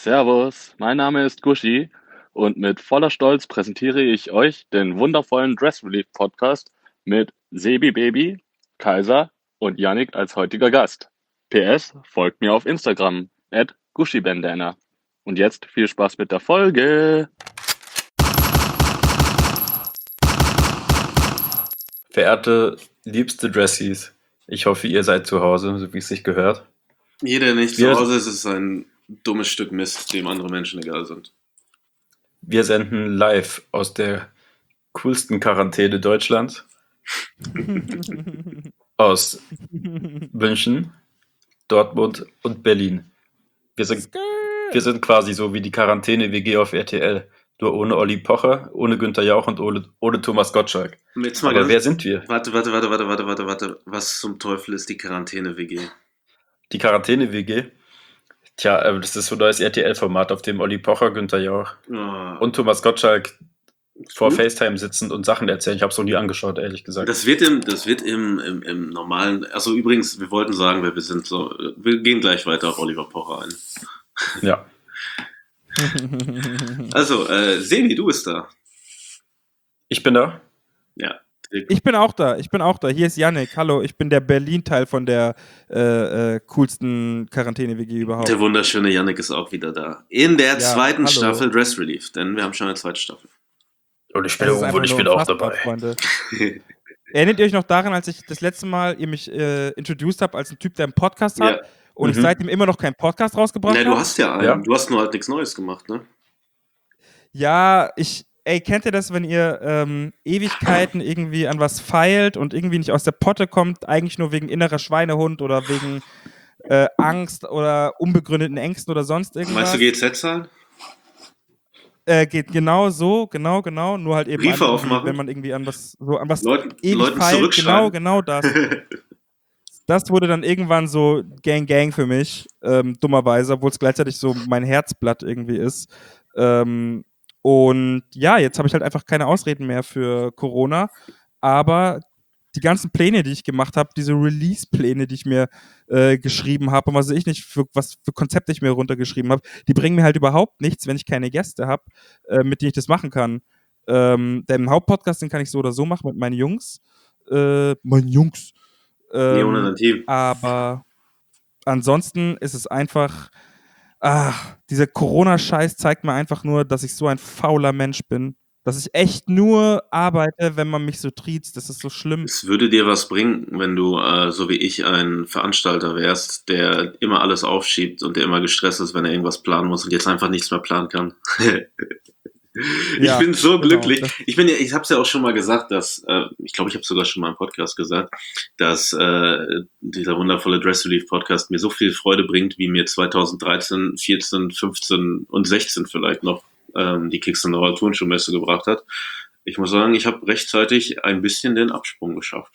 Servus, mein Name ist Gushi und mit voller Stolz präsentiere ich euch den wundervollen Dress Relief Podcast mit Sebi Baby, Kaiser und Yannick als heutiger Gast. PS, folgt mir auf Instagram @gushibandana. Und jetzt viel Spaß mit der Folge. Verehrte, liebste Dressies, ich hoffe, ihr seid zu Hause, so wie es sich gehört. Jeder, der nicht zu Wir, Hause ist, ist ein dummes Stück Mist, dem andere Menschen egal sind. wir senden live aus der coolsten Quarantäne Deutschlands, aus München, Dortmund und Berlin. Wir sind quasi so wie die Quarantäne-WG auf RTL, nur ohne Olli Pocher, ohne Günther Jauch und ohne Thomas Gottschalk. Jetzt mal Aber ganz, wer sind wir? Warte. Was zum Teufel ist die Quarantäne-WG? Die Quarantäne-WG? Tja, das ist so ein neues RTL-Format, auf dem Olli Pocher, Günther Jauch Oh, und Thomas Gottschalk vor gut. FaceTime sitzen und Sachen erzählen. Ich habe es noch nie angeschaut, ehrlich gesagt. Das wird im normalen. Also übrigens, wir wollten sagen, wer wir sind. So, wir gehen gleich weiter auf Oliver Pocher ein. Ja. Also, Sebi, du bist da. Ich bin da. Ja. Ich bin auch da. Hier ist Yannick. Hallo, ich bin der Berlin-Teil von der coolsten Quarantäne-WG überhaupt. Der wunderschöne Yannick ist auch wieder da. In der zweiten hallo. Staffel Dress Relief, denn wir haben schon eine zweite Staffel. Und ich bin, Das ist einfach ich nur bin auch unfassbar, dabei. Freunde. Erinnert ihr euch noch daran, als ich das letzte Mal ihr mich introduced habe als ein Typ, der einen Podcast hat und ich seitdem immer noch keinen Podcast rausgebracht habe? Du hast ja einen. Ja. Du hast nur halt nichts Neues gemacht, ne? Ja, kennt ihr das, wenn ihr Ewigkeiten irgendwie an was feilt und irgendwie nicht aus der Potte kommt, eigentlich nur wegen innerer Schweinehund oder wegen Angst oder unbegründeten Ängsten oder sonst irgendwas? Meinst du GZ-Zahlen? Geht genau so, genau, nur halt eben Briefe aufmachen? wenn man irgendwie an was Leuten ewig feilt, zurückschreiben? genau das. Das wurde dann irgendwann so Gang für mich, dummerweise, obwohl es gleichzeitig so mein Herzblatt irgendwie ist. Und ja, jetzt habe ich halt einfach keine Ausreden mehr für Corona, aber die ganzen Pläne, die ich gemacht habe, diese Release-Pläne, die ich mir geschrieben habe und was für Konzepte ich mir runtergeschrieben habe, die bringen mir halt überhaupt nichts, wenn ich keine Gäste habe, mit denen ich das machen kann. Den Hauptpodcast, den kann ich so oder so machen mit meinen Jungs. Ohne dein Team. Aber ansonsten ist es einfach, dieser Corona-Scheiß zeigt mir einfach nur, dass ich so ein fauler Mensch bin. Dass ich echt nur arbeite, wenn man mich so triezt. Das ist so schlimm. Es würde dir was bringen, wenn du, so wie ich, ein Veranstalter wärst, der immer alles aufschiebt und der immer gestresst ist, wenn er irgendwas planen muss und jetzt einfach nichts mehr planen kann. Ich bin so glücklich. Ich habe es ja auch schon mal gesagt, dass, ich glaube, ich habe sogar schon mal im Podcast gesagt, dass dieser wundervolle Dress Relief Podcast mir so viel Freude bringt, wie mir 2013, 14, 15 und 16 vielleicht noch die Kickstarter Turnschuhmesse gebracht hat. Ich muss sagen, ich habe rechtzeitig ein bisschen den Absprung geschafft.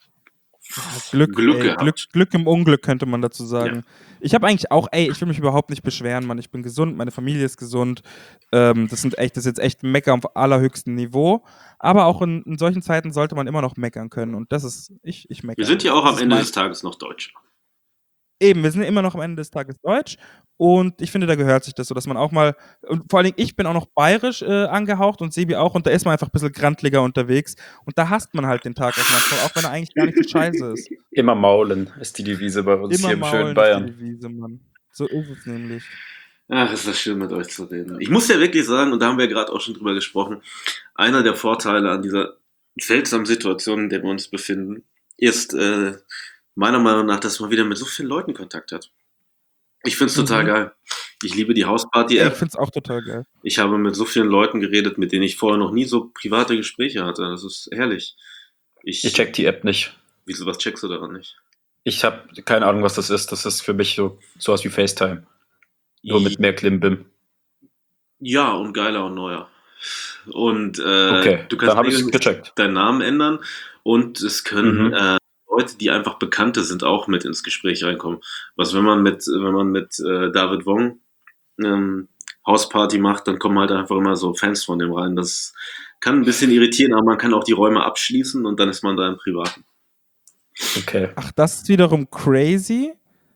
Glück im Unglück, könnte man dazu sagen. Ja. Ich habe eigentlich auch, ich will mich überhaupt nicht beschweren, Mann. Ich bin gesund, meine Familie ist gesund. Das ist jetzt echt Mecker auf allerhöchstem Niveau. Aber auch in solchen Zeiten sollte man immer noch meckern können. Und das ist, ich meckere. Wir sind ja auch am Ende des Tages noch deutsch. Eben, wir sind immer noch am Ende des Tages deutsch und ich finde, da gehört sich das so, dass man auch mal, und vor allen Dingen, ich bin auch noch bayerisch angehaucht und Sebi auch und da ist man einfach ein bisschen grantliger unterwegs und da hasst man halt den Tag auch manchmal, auch wenn er eigentlich gar nicht so scheiße ist. Immer maulen ist die Devise bei uns immer hier im schönen Bayern. Ist die Devise, Mann. So ist es nämlich. Ach, ist das schön, mit euch zu reden. Ich muss ja wirklich sagen, und da haben wir gerade auch schon drüber gesprochen, einer der Vorteile an dieser seltsamen Situation, in der wir uns befinden, ist meiner Meinung nach, dass man wieder mit so vielen Leuten Kontakt hat. Ich find's total geil. Ich liebe die Hausparty-App. Ich find's auch total geil. Ich habe mit so vielen Leuten geredet, mit denen ich vorher noch nie so private Gespräche hatte. Das ist herrlich. Ich check die App nicht. Wieso, was checkst du daran nicht? Ich habe keine Ahnung, was das ist. Das ist für mich so was wie FaceTime. Nur mit mehr Klimbim. Ja, und geiler und neuer. Und okay, du kannst deinen Namen ändern und es können Leute, die einfach Bekannte sind, auch mit ins Gespräch reinkommen. Wenn man mit David Wong Hausparty macht, dann kommen halt einfach immer so Fans von dem rein. Das kann ein bisschen irritieren, aber man kann auch die Räume abschließen und dann ist man da im Privaten. Okay. Ach, das ist wiederum crazy.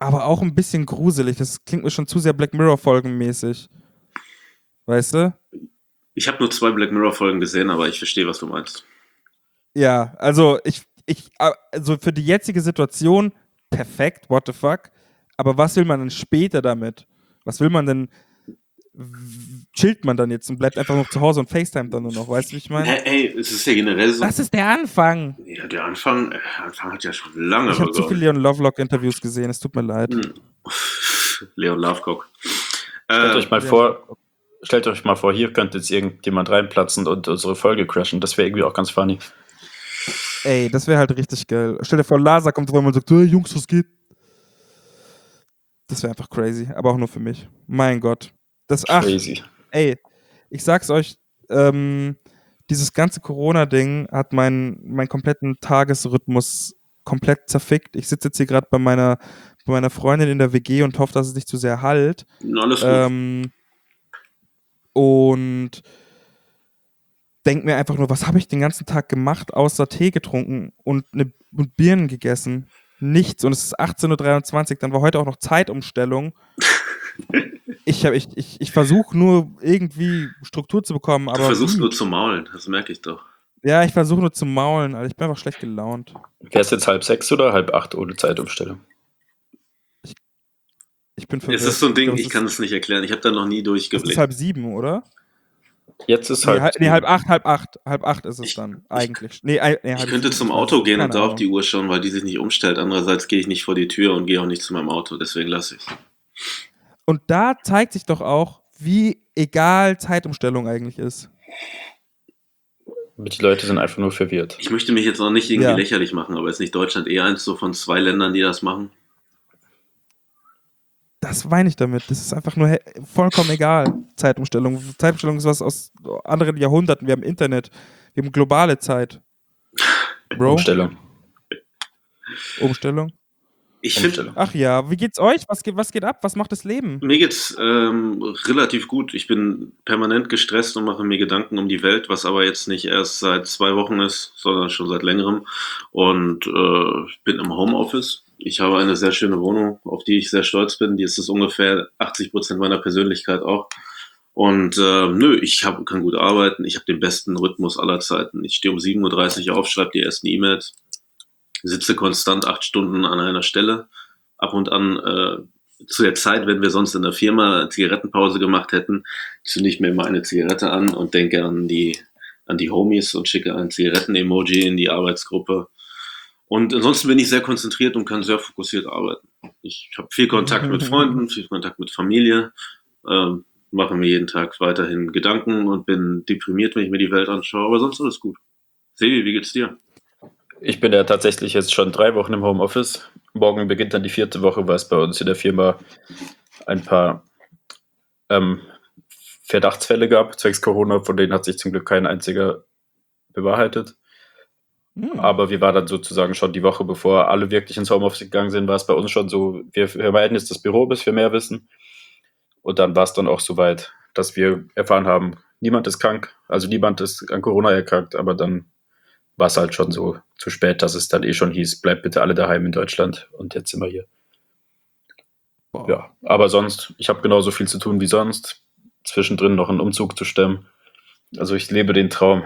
aber auch ein bisschen gruselig. Das klingt mir schon zu sehr Black Mirror-Folgenmäßig. Weißt du? Ich habe nur 2 Black Mirror-Folgen gesehen, aber ich verstehe, was du meinst. Ja, also also für die jetzige Situation perfekt, what the fuck. Aber was will man denn später damit? Was will man denn? Chillt man dann jetzt und bleibt einfach noch zu Hause und FaceTime dann nur noch, weißt du, wie ich meine? Hey, es ist ja generell so. Das ist der Anfang. Ja, der Anfang hat ja schon lange Ich habe zu begonnen. viele Leon Lovelock-Interviews gesehen, es tut mir leid. Leon Lovecock. Stellt euch mal vor, hier könnte jetzt irgendjemand reinplatzen und unsere Folge crashen. Das wäre irgendwie auch ganz funny. Ey, das wäre halt richtig geil. Stell dir vor, Lasa kommt vorbei und sagt, hey Jungs, was geht? Das wäre einfach crazy, aber auch nur für mich. Mein Gott. Crazy. Ey, ich sag's euch, dieses ganze Corona-Ding hat meinen kompletten Tagesrhythmus komplett zerfickt. Ich sitze jetzt hier gerade bei meiner Freundin in der WG und hoffe, dass es nicht zu sehr halt. Alles gut. Und denk mir einfach nur, was habe ich den ganzen Tag gemacht, außer Tee getrunken und Birnen gegessen? Nichts. Und es ist 18:23 Uhr, dann war heute auch noch Zeitumstellung. Ich versuche nur irgendwie Struktur zu bekommen, aber. Du versuchst nur zu maulen, das merke ich doch. Ja, ich versuche nur zu maulen, Alter. Ich bin einfach schlecht gelaunt. Wäre es jetzt 5:30 oder 5:30 ohne Zeitumstellung? Ich bin verwirrt. Es ist so ein Ding, ich kann es nicht erklären. Ich habe da noch nie durchgeblickt. Es ist 7:30, oder? Jetzt ist 7:30. Nee, 7:30. 7:30 ist es dann eigentlich. Ich könnte zum Auto gehen und da auf die Uhr schauen, weil die sich nicht umstellt. Andererseits gehe ich nicht vor die Tür und gehe auch nicht zu meinem Auto. Deswegen lasse ich es. Und da zeigt sich doch auch, wie egal Zeitumstellung eigentlich ist. Die Leute sind einfach nur verwirrt. Ich möchte mich jetzt auch nicht irgendwie lächerlich machen, aber ist nicht Deutschland eher eins so von 2 Ländern, die das machen? Das meine ich damit. Das ist einfach nur vollkommen egal, Zeitumstellung. Zeitumstellung ist was aus anderen Jahrhunderten. Wir haben Internet. Wir haben globale Zeit. Bro? Umstellung? Ich finde. Ach ja, wie geht's euch? Was geht ab? Was macht das Leben? Mir geht's relativ gut. Ich bin permanent gestresst und mache mir Gedanken um die Welt, was aber jetzt nicht erst seit 2 Wochen ist, sondern schon seit längerem. Und bin im Homeoffice. Ich habe eine sehr schöne Wohnung, auf die ich sehr stolz bin. Die ist es ungefähr 80% meiner Persönlichkeit auch. Und ich kann gut arbeiten. Ich habe den besten Rhythmus aller Zeiten. Ich stehe um 7:30 Uhr auf, schreibe die ersten E-Mails, sitze konstant 8 Stunden an einer Stelle. Ab und an zu der Zeit, wenn wir sonst in der Firma Zigarettenpause gemacht hätten, zünde ich mir immer eine Zigarette an und denke an die Homies und schicke ein Zigaretten-Emoji in die Arbeitsgruppe. Und ansonsten bin ich sehr konzentriert und kann sehr fokussiert arbeiten. Ich habe viel Kontakt mit Freunden, viel Kontakt mit Familie, mache mir jeden Tag weiterhin Gedanken und bin deprimiert, wenn ich mir die Welt anschaue, aber sonst alles gut. Sebi, wie geht's dir? Ich bin ja tatsächlich jetzt schon 3 Wochen im Homeoffice. Morgen beginnt dann die 4. Woche, weil es bei uns in der Firma ein paar Verdachtsfälle gab, zwecks Corona, von denen hat sich zum Glück kein einziger bewahrheitet. Aber wir waren dann sozusagen schon die Woche, bevor alle wirklich ins Homeoffice gegangen sind, war es bei uns schon so, wir vermeiden jetzt das Büro, bis wir mehr wissen. Und dann war es dann auch soweit, dass wir erfahren haben, niemand ist krank, also niemand ist an Corona erkrankt, aber dann war es halt schon so zu spät, dass es dann schon hieß, bleibt bitte alle daheim in Deutschland und jetzt sind wir hier. Boah. Ja, aber sonst, ich habe genauso viel zu tun wie sonst, zwischendrin noch einen Umzug zu stemmen. Also ich lebe den Traum.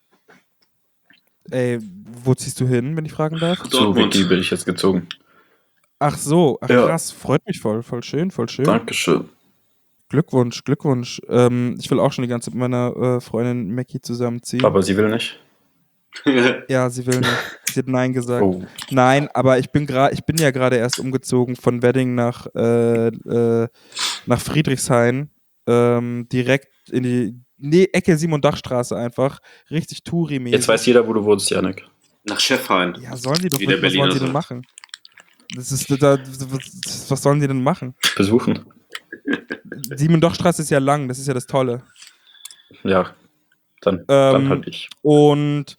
Ey, wo ziehst du hin, wenn ich fragen darf? Zu Wiki bin ich jetzt gezogen. Ach so, krass, freut mich voll schön. Dankeschön. Glückwunsch. Ich will auch schon die ganze Zeit mit meiner Freundin Mackie zusammenziehen. Aber sie will nicht? Ja, sie will nicht. Sie hat Nein gesagt. Oh. Nein, aber ich bin ja gerade erst umgezogen von Wedding nach Friedrichshain. Direkt in die Ecke Simon-Dach-Straße einfach. Richtig Touri-mäßig. Jetzt weiß jeder, wo du wohnst, Janik. Nach Schäffhain. Ja, sollen die doch nicht. Was sollen sie denn machen? Was sollen sie denn machen? Besuchen. Simon-Dach-Straße ist ja lang, das ist ja das Tolle. Ja, dann halt ich. Und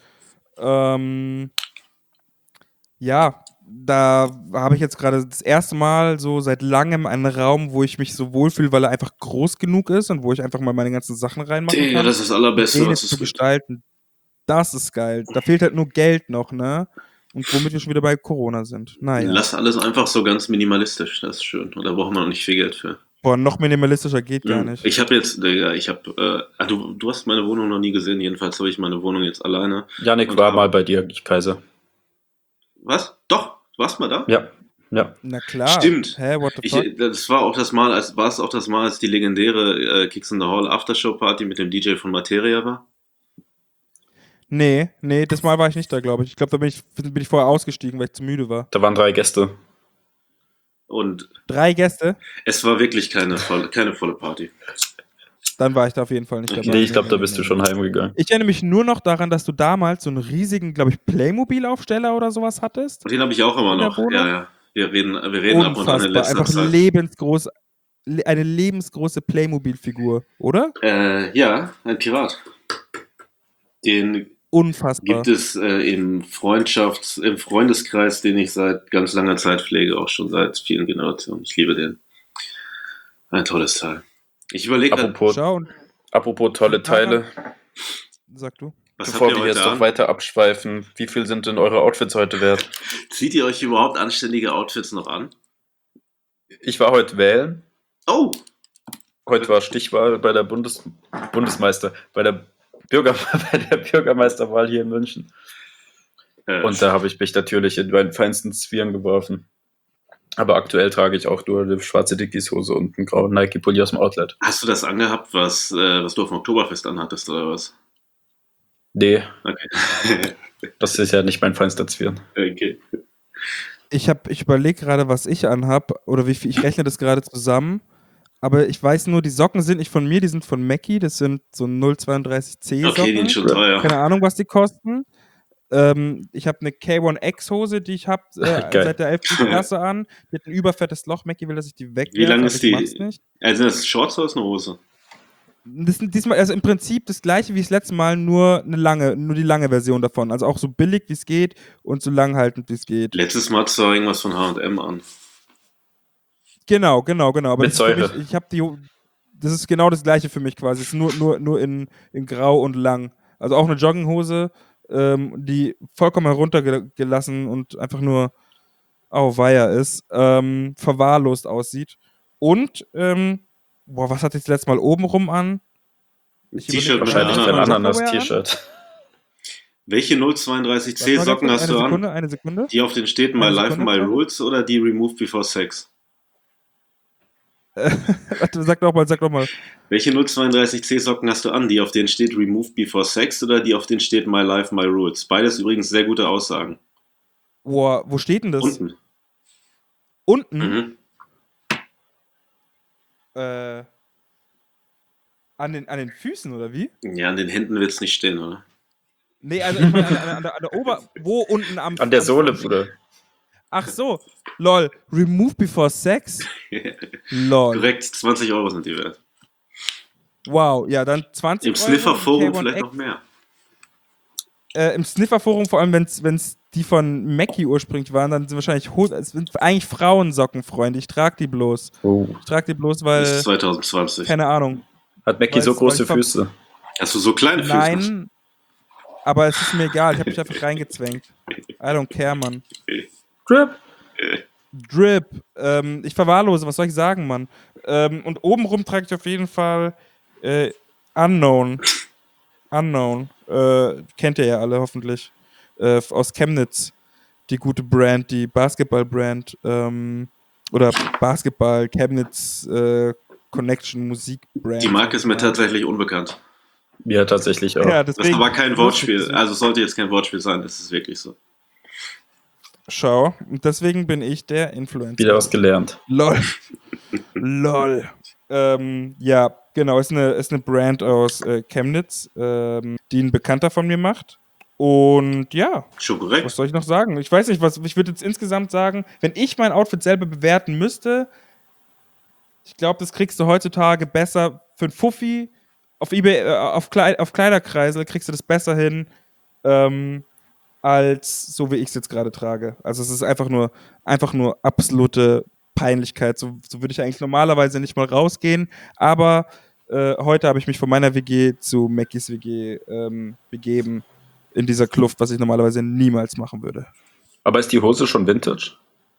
ja, da habe ich jetzt gerade das erste Mal so seit langem einen Raum, wo ich mich so wohlfühle, weil er einfach groß genug ist und wo ich einfach mal meine ganzen Sachen reinmachen kann. Ja, das ist das Allerbeste, was es zu gestalten. Das ist geil. Da fehlt halt nur Geld noch, ne? Und womit wir schon wieder bei Corona sind. Naja. Lass alles einfach so ganz minimalistisch, das ist schön. Und da braucht man auch nicht viel Geld für. Boah, noch minimalistischer geht gar nicht. Ich habe jetzt, Digga, du hast meine Wohnung noch nie gesehen, jedenfalls habe ich meine Wohnung jetzt alleine. Janik Und war hab- mal bei dir, Kaiser. Was? Doch, du warst mal da? Ja. Na klar. Stimmt. Hä, what the fuck? Das war auch das Mal, als die legendäre Kicks in the Hall Aftershow-Party mit dem DJ von Materia war? Nee, das Mal war ich nicht da, glaube ich. Ich glaube, da bin ich vorher ausgestiegen, weil ich zu müde war. Da waren 3 Gäste. Und 3 Gäste? es war wirklich keine volle Party. Dann war ich da auf jeden Fall nicht dabei. Nee, ich glaube, da bist du schon heimgegangen. Ich erinnere mich nur noch daran, dass du damals so einen riesigen, glaube ich, Playmobil-Aufsteller oder sowas hattest. Und den habe ich auch immer In der noch. Wohnung? Ja. Wir reden ab und an in letzter Einfach Zeit. eine lebensgroße Playmobil-Figur, oder? Ja, ein Pirat. Den Unfassbar. gibt es im Freundeskreis, den ich seit ganz langer Zeit pflege, auch schon seit vielen Generationen. Ich liebe den. Ein tolles Teil. Ich überlege, Apropos tolle Teile, Sag du. was bevor habt ihr wir jetzt heute noch an? weiter abschweifen, wie viel sind denn eure Outfits heute wert? Zieht ihr euch überhaupt anständige Outfits noch an? Ich war heute wählen. Oh, Heute war Stichwahl bei der bei der Bürgermeisterwahl hier in München. Und da habe ich mich natürlich in meinen feinsten Zwirn geworfen. Aber aktuell trage ich auch nur eine schwarze Dickies-Hose und einen grauen Nike-Pulli aus dem Outlet. hast du das angehabt, was du auf dem Oktoberfest anhattest, oder was? Nee, Okay. das ist ja nicht mein feinster Zwirn. Okay. Ich überlege gerade, was ich anhab oder wie viel. Ich rechne das gerade zusammen. Aber ich weiß nur, die Socken sind nicht von mir, die sind von Mackie. Das sind so 0,32C Socken. Okay, die sind schon teuer. Keine Ahnung, was die kosten. Ich habe eine K1X-Hose, die ich habe Geil. seit der 11. Klasse an. Die hat ein überfettes Loch. Mackie will, dass ich die wegwerfe. Wie lang aber ist ich mach's die? nicht. Also das ist Shorts oder ist eine Hose? Das sind diesmal, also im Prinzip das gleiche wie das letzte Mal, nur die lange Version davon. Also auch so billig wie es geht und so langhaltend wie es geht. Letztes Mal hattest du irgendwas von H&M an. Genau. Aber Mit das ist für Säure. mich, das ist genau das gleiche für mich quasi. Es ist nur in Grau und lang. Also auch eine Jogginghose, die vollkommen heruntergelassen und einfach nur auweia ist, verwahrlost aussieht. Und, was hatte ich das letzte Mal obenrum an? T-Shirt mit Wahrscheinlich Ananas. ein Ananas. Ananas-T-Shirt. Welche Warte 032C mal Socken ganz hast kurz, du an? Eine Sekunde. Die auf den steht My Eine Life, Sekunde, My bitte. Rules oder die Removed Before Sex? Warte, sag doch mal. Welche 032C Socken hast du an? Die auf denen steht Removed Before Sex oder die auf denen steht My Life, My Rules? Beides übrigens sehr gute Aussagen. Boah, wo steht denn das? Unten. Unten? Mhm. An den Füßen, oder wie? Ja, an den Händen wird es nicht stehen, oder? Nee, also ich meine an der wo unten am... An der Sohle, Bruder. Ach so, lol. Remove before sex? Lol. Korrekt, 20 Euro sind die wert. Wow, ja, dann 20 Im Euro. Sniffer-Forum K1X. vielleicht noch mehr. Im Sniffer-Forum, vor allem, wenn's die von Mackie ursprünglich waren, dann sind wahrscheinlich es sind eigentlich Frauensocken, Freunde. Ich trage die bloß. Oh. Ich trage die bloß, Bis weil... 2020. Keine Ahnung. Hat Mackie so Weiß- große weiß- Füße? Hast du so kleine Füße? Nein, aber es ist mir egal. Ich habe mich einfach reingezwängt. I don't care, Mann. Drip. Drip. Ich verwahrlose, was soll ich sagen, Mann? Und obenrum trage ich auf jeden Fall Unknown. Kennt ihr ja alle hoffentlich. Aus Chemnitz. Die gute Brand, die Basketball-Brand. Oder Basketball, Chemnitz Connection, Musik-Brand. Die Marke ist mir tatsächlich unbekannt. Ja, tatsächlich auch. Ja, Das deswegen, war kein Wortspiel. Also es sollte jetzt kein Wortspiel sein, das ist wirklich so. Schau, und deswegen bin ich der Influencer. Wieder was gelernt. Lol. Lol. Ja, genau, ist eine Brand aus Chemnitz, die ein Bekannter von mir macht. Und ja, Schon korrekt. was soll ich noch sagen? Ich weiß nicht, ich würde jetzt insgesamt sagen, wenn ich mein Outfit selber bewerten müsste, ich glaube, das kriegst du heutzutage besser für einen Fuffi. Auf eBay, auf Kleiderkreisel kriegst du das besser hin, als so wie ich es jetzt gerade trage. Also es ist einfach nur absolute Peinlichkeit. So würde ich eigentlich normalerweise nicht mal rausgehen. Aber heute habe ich mich von meiner WG zu Mackies WG begeben in dieser Kluft, was ich normalerweise niemals machen würde. Aber ist die Hose schon Vintage?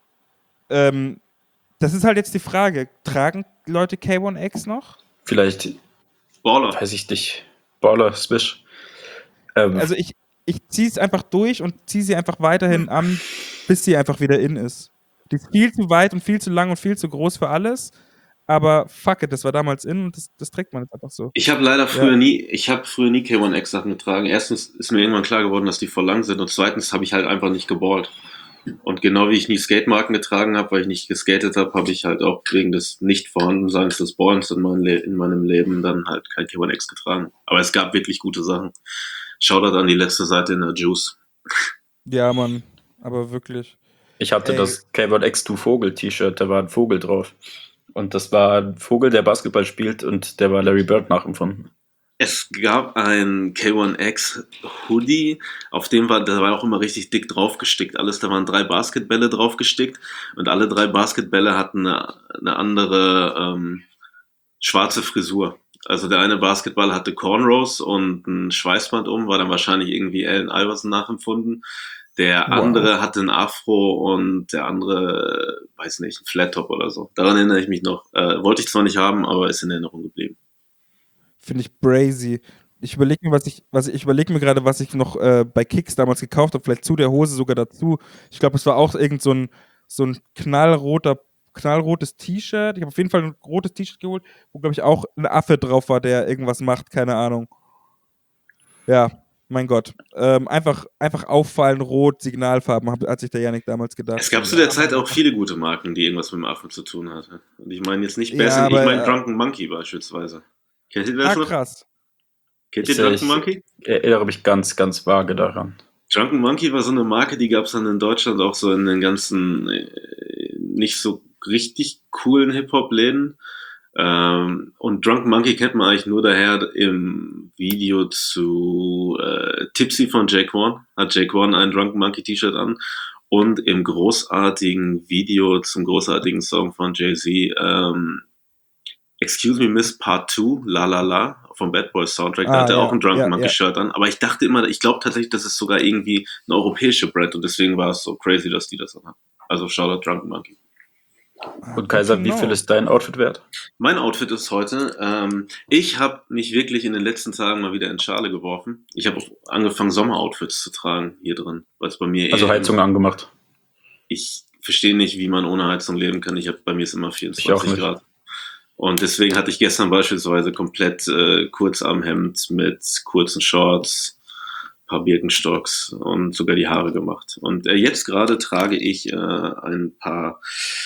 Das ist halt jetzt die Frage. Tragen Leute K1X noch? Vielleicht, Baller. weiß ich nicht. Baller, Swish. Also ich ziehe es einfach durch und ziehe sie einfach weiterhin an, bis sie einfach wieder in ist. Die ist viel zu weit und viel zu lang und viel zu groß für alles. Aber fuck it, das war damals in und das trägt man jetzt einfach so. Ich habe leider früher nie K1X Sachen getragen. Erstens ist mir irgendwann klar geworden, dass die voll lang sind und zweitens habe ich halt einfach nicht geballt. Und genau wie ich nie Skatemarken getragen habe, weil ich nicht geskatet habe, habe ich halt auch wegen des Nicht-Vorhandenseins des Ballens in meinem Leben dann halt kein K1X getragen. Aber es gab wirklich gute Sachen. Shoutout an die letzte Seite in der Juice. Ja, Mann, aber wirklich. Ich hatte das K1X2 Vogel-T-Shirt, da war ein Vogel drauf. Und das war ein Vogel, der Basketball spielt und der war Larry Bird nachempfunden. Es gab ein K1X Hoodie, da war auch immer richtig dick draufgestickt. Da waren 3 Basketbälle draufgestickt und alle 3 Basketbälle hatten eine andere schwarze Frisur. Also der eine Basketball hatte Cornrows und ein Schweißband war dann wahrscheinlich irgendwie Allen Iverson nachempfunden. Der andere hatte ein Afro und der andere, weiß nicht, ein Flat Top oder so. Daran erinnere ich mich noch. Wollte ich zwar nicht haben, aber ist in Erinnerung geblieben. Finde ich brazy. Ich überlege mir gerade, was ich noch bei Kicks damals gekauft habe, vielleicht zu der Hose sogar dazu. Ich glaube, es war auch irgend so ein knallrotes T-Shirt. Ich habe auf jeden Fall ein rotes T-Shirt geholt, wo, glaube ich, auch ein Affe drauf war, der irgendwas macht, keine Ahnung. Ja, mein Gott. Einfach auffallen, rot, Signalfarben, hat sich der Yannick damals gedacht. Es gab zu der Zeit auch viele gute Marken, die irgendwas mit dem Affen zu tun hatten. Und ich meine jetzt nicht Bass, ich meine Drunken Monkey beispielsweise. Kennt ihr das noch? Krass. Kennt ihr Drunken Monkey? Ich erinnere mich ganz, ganz vage daran. Drunken Monkey war so eine Marke, die gab es dann in Deutschland auch so in den ganzen nicht so richtig coolen Hip-Hop-Läden. Und Drunken Monkey kennt man eigentlich nur daher im Video zu Tipsy von Jake One. Hat Jake One ein Drunken Monkey T-Shirt an. Und im großartigen Video zum großartigen Song von Jay-Z, Excuse Me Miss Part 2, La La La, vom Bad Boys Soundtrack, da hat er auch ein Drunken Monkey Shirt an. Aber ich glaube tatsächlich, das ist sogar irgendwie eine europäische Brand und deswegen war es so crazy, dass die das dann haben. Also Shoutout Drunken Monkey. Und Kaiser, wie viel ist dein Outfit wert? Mein Outfit ist heute, ich habe mich wirklich in den letzten Tagen mal wieder in Schale geworfen. Ich habe angefangen, Sommeroutfits zu tragen hier drin, weil es bei mir also Heizung angemacht. Ich verstehe nicht, wie man ohne Heizung leben kann. Bei mir ist immer 24 Grad. Und deswegen hatte ich gestern beispielsweise komplett Kurzarmhemd mit kurzen Shorts, paar Birkenstocks und sogar die Haare gemacht. Und jetzt gerade trage ich ein paar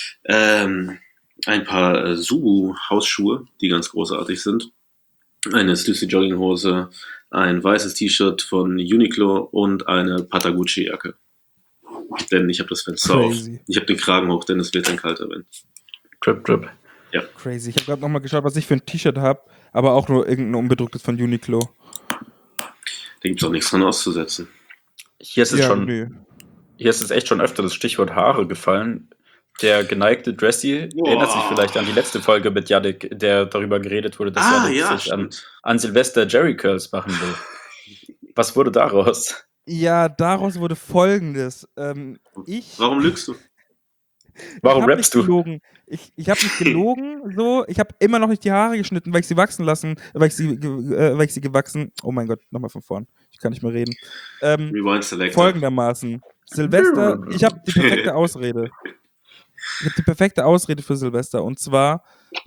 Subu-Hausschuhe, die ganz großartig sind. Eine Stussy Jogginghose, ein weißes T-Shirt von Uniqlo und eine Patagucci-Jacke. Denn ich habe das Fenster auf. Ich habe den Kragen hoch, denn es wird ein kalter Wind. Drip, drip. Ja. Crazy. Ich habe gerade nochmal geschaut, was ich für ein T-Shirt habe, aber auch nur irgendein unbedrucktes von Uniqlo. Da gibt es auch nichts dran auszusetzen. Hier ist es echt schon öfter das Stichwort Haare gefallen. Der geneigte Dressy erinnert sich vielleicht an die letzte Folge mit Yannick, der darüber geredet wurde, dass Yannick sich an Silvester Jerry Curls machen will. Was wurde daraus? Ja, daraus wurde Folgendes. Warum lügst du? Warum rappst du? Ich habe nicht gelogen, so. Ich habe immer noch nicht die Haare geschnitten, weil ich sie wachsen gewachsen. Oh mein Gott, nochmal von vorn. Ich kann nicht mehr reden. Folgendermaßen. Silvester, ich habe die perfekte Ausrede. Ich habe die perfekte Ausrede für Silvester. Und zwar,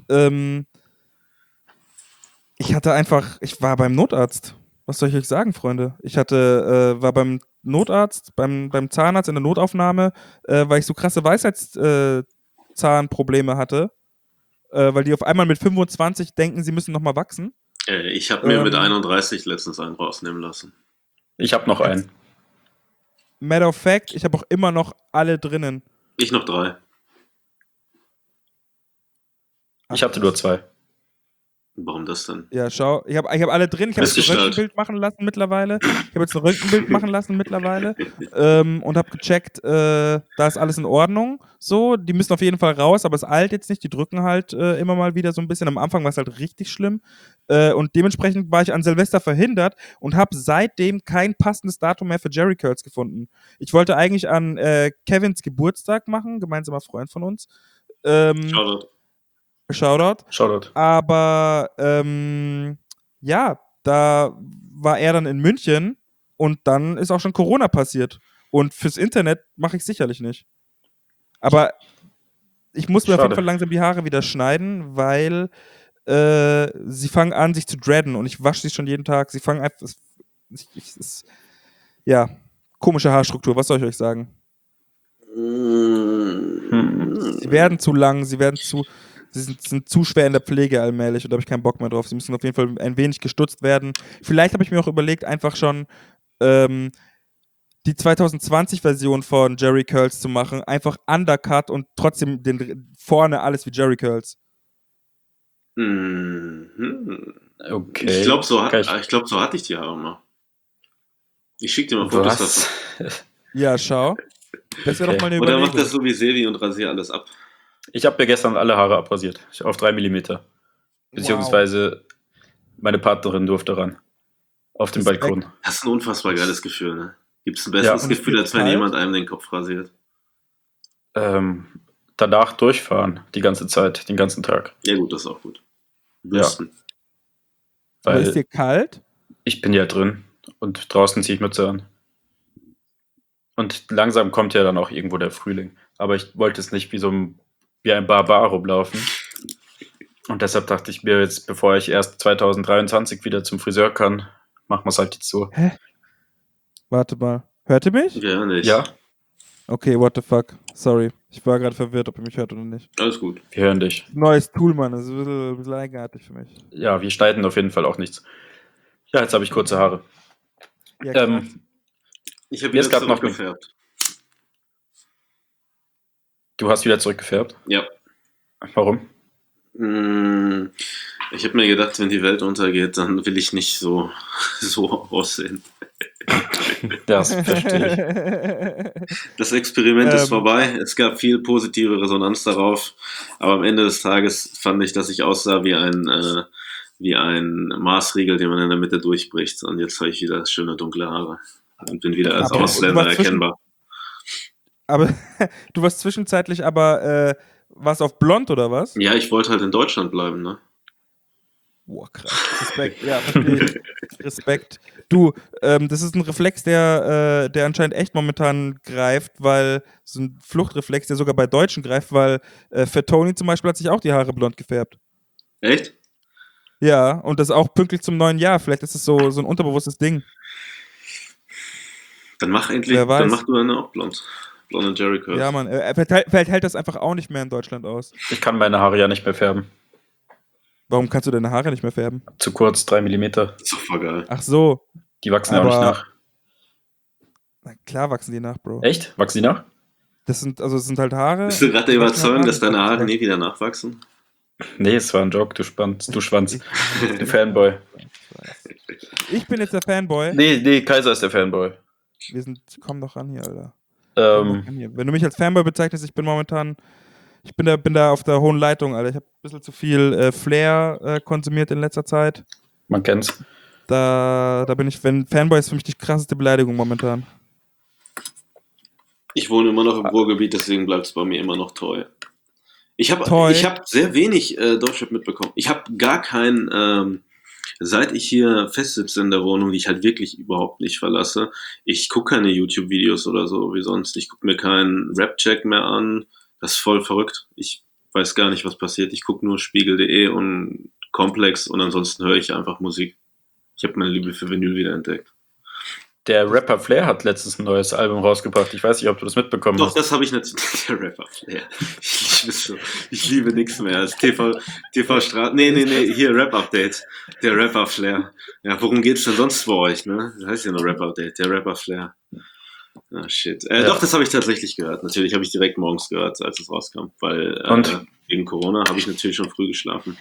ich war beim Notarzt. Was soll ich euch sagen, Freunde? Ich war beim Notarzt, beim Zahnarzt in der Notaufnahme, weil ich so krasse Weisheitszahnprobleme hatte, weil die auf einmal mit 25 denken, sie müssen nochmal wachsen. Ich habe mir mit 31 letztens einen rausnehmen lassen. Ich habe noch einen. Matter of fact, ich habe auch immer noch alle drinnen. Ich noch 3. Ich hatte nur 2. Warum das denn? Ja, schau, ich hab alle drin. Ich habe jetzt ein Röntgenbild machen lassen mittlerweile. Und habe gecheckt, da ist alles in Ordnung. So, die müssen auf jeden Fall raus, aber es eilt jetzt nicht. Die drücken halt immer mal wieder so ein bisschen. Am Anfang war es halt richtig schlimm. Und dementsprechend war ich an Silvester verhindert und habe seitdem kein passendes Datum mehr für Jerry Curls gefunden. Ich wollte eigentlich an Kevins Geburtstag machen, gemeinsamer Freund von uns. Shoutout. Aber ja, da war er dann in München und dann ist auch schon Corona passiert. Und fürs Internet mache ich sicherlich nicht. Aber ich muss mir auf jeden Fall langsam die Haare wieder schneiden, weil sie fangen an, sich zu dreaden und ich wasche sie schon jeden Tag. Sie fangen einfach. Ja, komische Haarstruktur, was soll ich euch sagen? Sie werden zu lang, sie sind zu schwer in der Pflege allmählich und da habe ich keinen Bock mehr drauf. Sie müssen auf jeden Fall ein wenig gestutzt werden. Vielleicht habe ich mir auch überlegt, einfach schon die 2020-Version von Jerry Curls zu machen. Einfach Undercut und trotzdem vorne alles wie Jerry Curls. Okay. Ich glaube, so hatte ich die Haare mal. Ich schicke dir mal Fotos davon. Ja, schau. Das wäre doch mal eine Überlegung. Oder macht das so wie Sevi und rasiert alles ab. Ich habe mir gestern alle Haare abrasiert. Auf 3 mm. Beziehungsweise meine Partnerin durfte ran. Auf dem Balkon. Das ist ein unfassbar geiles Gefühl, ne? Gibt es ein besseres Gefühl, als wenn jemand einem den Kopf rasiert? Danach durchfahren, die ganze Zeit, den ganzen Tag. Ja gut, das ist auch gut. Bürsten. Ja. Weil ist dir kalt? Ich bin ja drin und draußen ziehe ich Mütze an. Und langsam kommt ja dann auch irgendwo der Frühling. Aber ich wollte es nicht wie ein Barbar rumlaufen. Und deshalb dachte ich mir jetzt, bevor ich erst 2023 wieder zum Friseur kann, machen wir es halt jetzt so. Hä? Warte mal. Hört ihr mich? Ja, nicht. Ja. Okay, what the fuck. Sorry. Ich war gerade verwirrt, ob ihr mich hört oder nicht. Alles gut. Wir hören dich. Neues Tool, Mann. Das ist ein bisschen eigenartig für mich. Ja, wir schneiden auf jeden Fall auch nichts. Ja, jetzt habe ich kurze Haare. Ja, ich habe wieder zurückgefärbt. Du hast wieder zurückgefärbt? Ja. Warum? Ich habe mir gedacht, wenn die Welt untergeht, dann will ich nicht so aussehen. Das verstehe ich. Das Experiment ist vorbei. Es gab viel positive Resonanz darauf. Aber am Ende des Tages fand ich, dass ich aussah wie ein Maßriegel, den man in der Mitte durchbricht. Und jetzt habe ich wieder schöne dunkle Haare. Und bin wieder als Ausländer erkennbar. Aber du warst zwischenzeitlich warst auf blond oder was? Ja, ich wollte halt in Deutschland bleiben, ne? Boah, krass. Respekt, ja, verstehe. Respekt. Du, das ist ein Reflex, der anscheinend echt momentan greift, weil so ein Fluchtreflex, der sogar bei Deutschen greift, weil für Tony zum Beispiel hat sich auch die Haare blond gefärbt. Echt? Ja, und das auch pünktlich zum neuen Jahr. Vielleicht ist es so ein unterbewusstes Ding. Dann mach du eine auch blond. Blonde Jerry Curls. Ja, Mann. Vielleicht hält das einfach auch nicht mehr in Deutschland aus. Ich kann meine Haare ja nicht mehr färben. Warum kannst du deine Haare nicht mehr färben? Zu kurz, 3 mm. Das ist doch voll geil. Ach so. Die wachsen ja auch nicht nach. Na klar wachsen die nach, Bro. Echt? Wachsen die nach? Das sind halt Haare. Bist du gerade der Überzeugung, dass deine Haare nie wieder nachwachsen? Nee, es war ein Joke, du Schwanz. Du Fanboy. Ich bin jetzt der Fanboy. Nee, Kaiser ist der Fanboy. Komm doch ran hier, Alter. Wenn du mich als Fanboy bezeichnest, ich bin da auf der hohen Leitung, Alter. Ich habe ein bisschen zu viel Flair konsumiert in letzter Zeit. Man kennt's. Da bin ich, Fanboy ist für mich die krasseste Beleidigung momentan. Ich wohne immer noch im Ruhrgebiet, deswegen bleibt es bei mir immer noch treu. Ich habe sehr wenig Deutschrap mitbekommen. Ich habe gar keinen, seit ich hier festsitze in der Wohnung, die ich halt wirklich überhaupt nicht verlasse, ich gucke keine YouTube-Videos oder so wie sonst. Ich gucke mir keinen Rap-Check mehr an. Das ist voll verrückt. Ich weiß gar nicht, was passiert. Ich gucke nur Spiegel.de und Komplex und ansonsten höre ich einfach Musik. Ich habe meine Liebe für Vinyl wiederentdeckt. Der Rapper Flair hat letztens ein neues Album rausgebracht. Ich weiß nicht, ob du das mitbekommen hast. Doch, das habe ich natürlich. Der Rapper Flair. Ich liebe nichts mehr als TV Straße. Nee, hier Rap-Update. Der Rapper Flair. Ja, worum geht's denn sonst bei euch, ne? Das heißt ja nur Rap-Update. Der Rapper Flair. Ah, shit. Doch, das habe ich tatsächlich gehört. Natürlich habe ich direkt morgens gehört, als es rauskam. Weil wegen Corona habe ich natürlich schon früh geschlafen.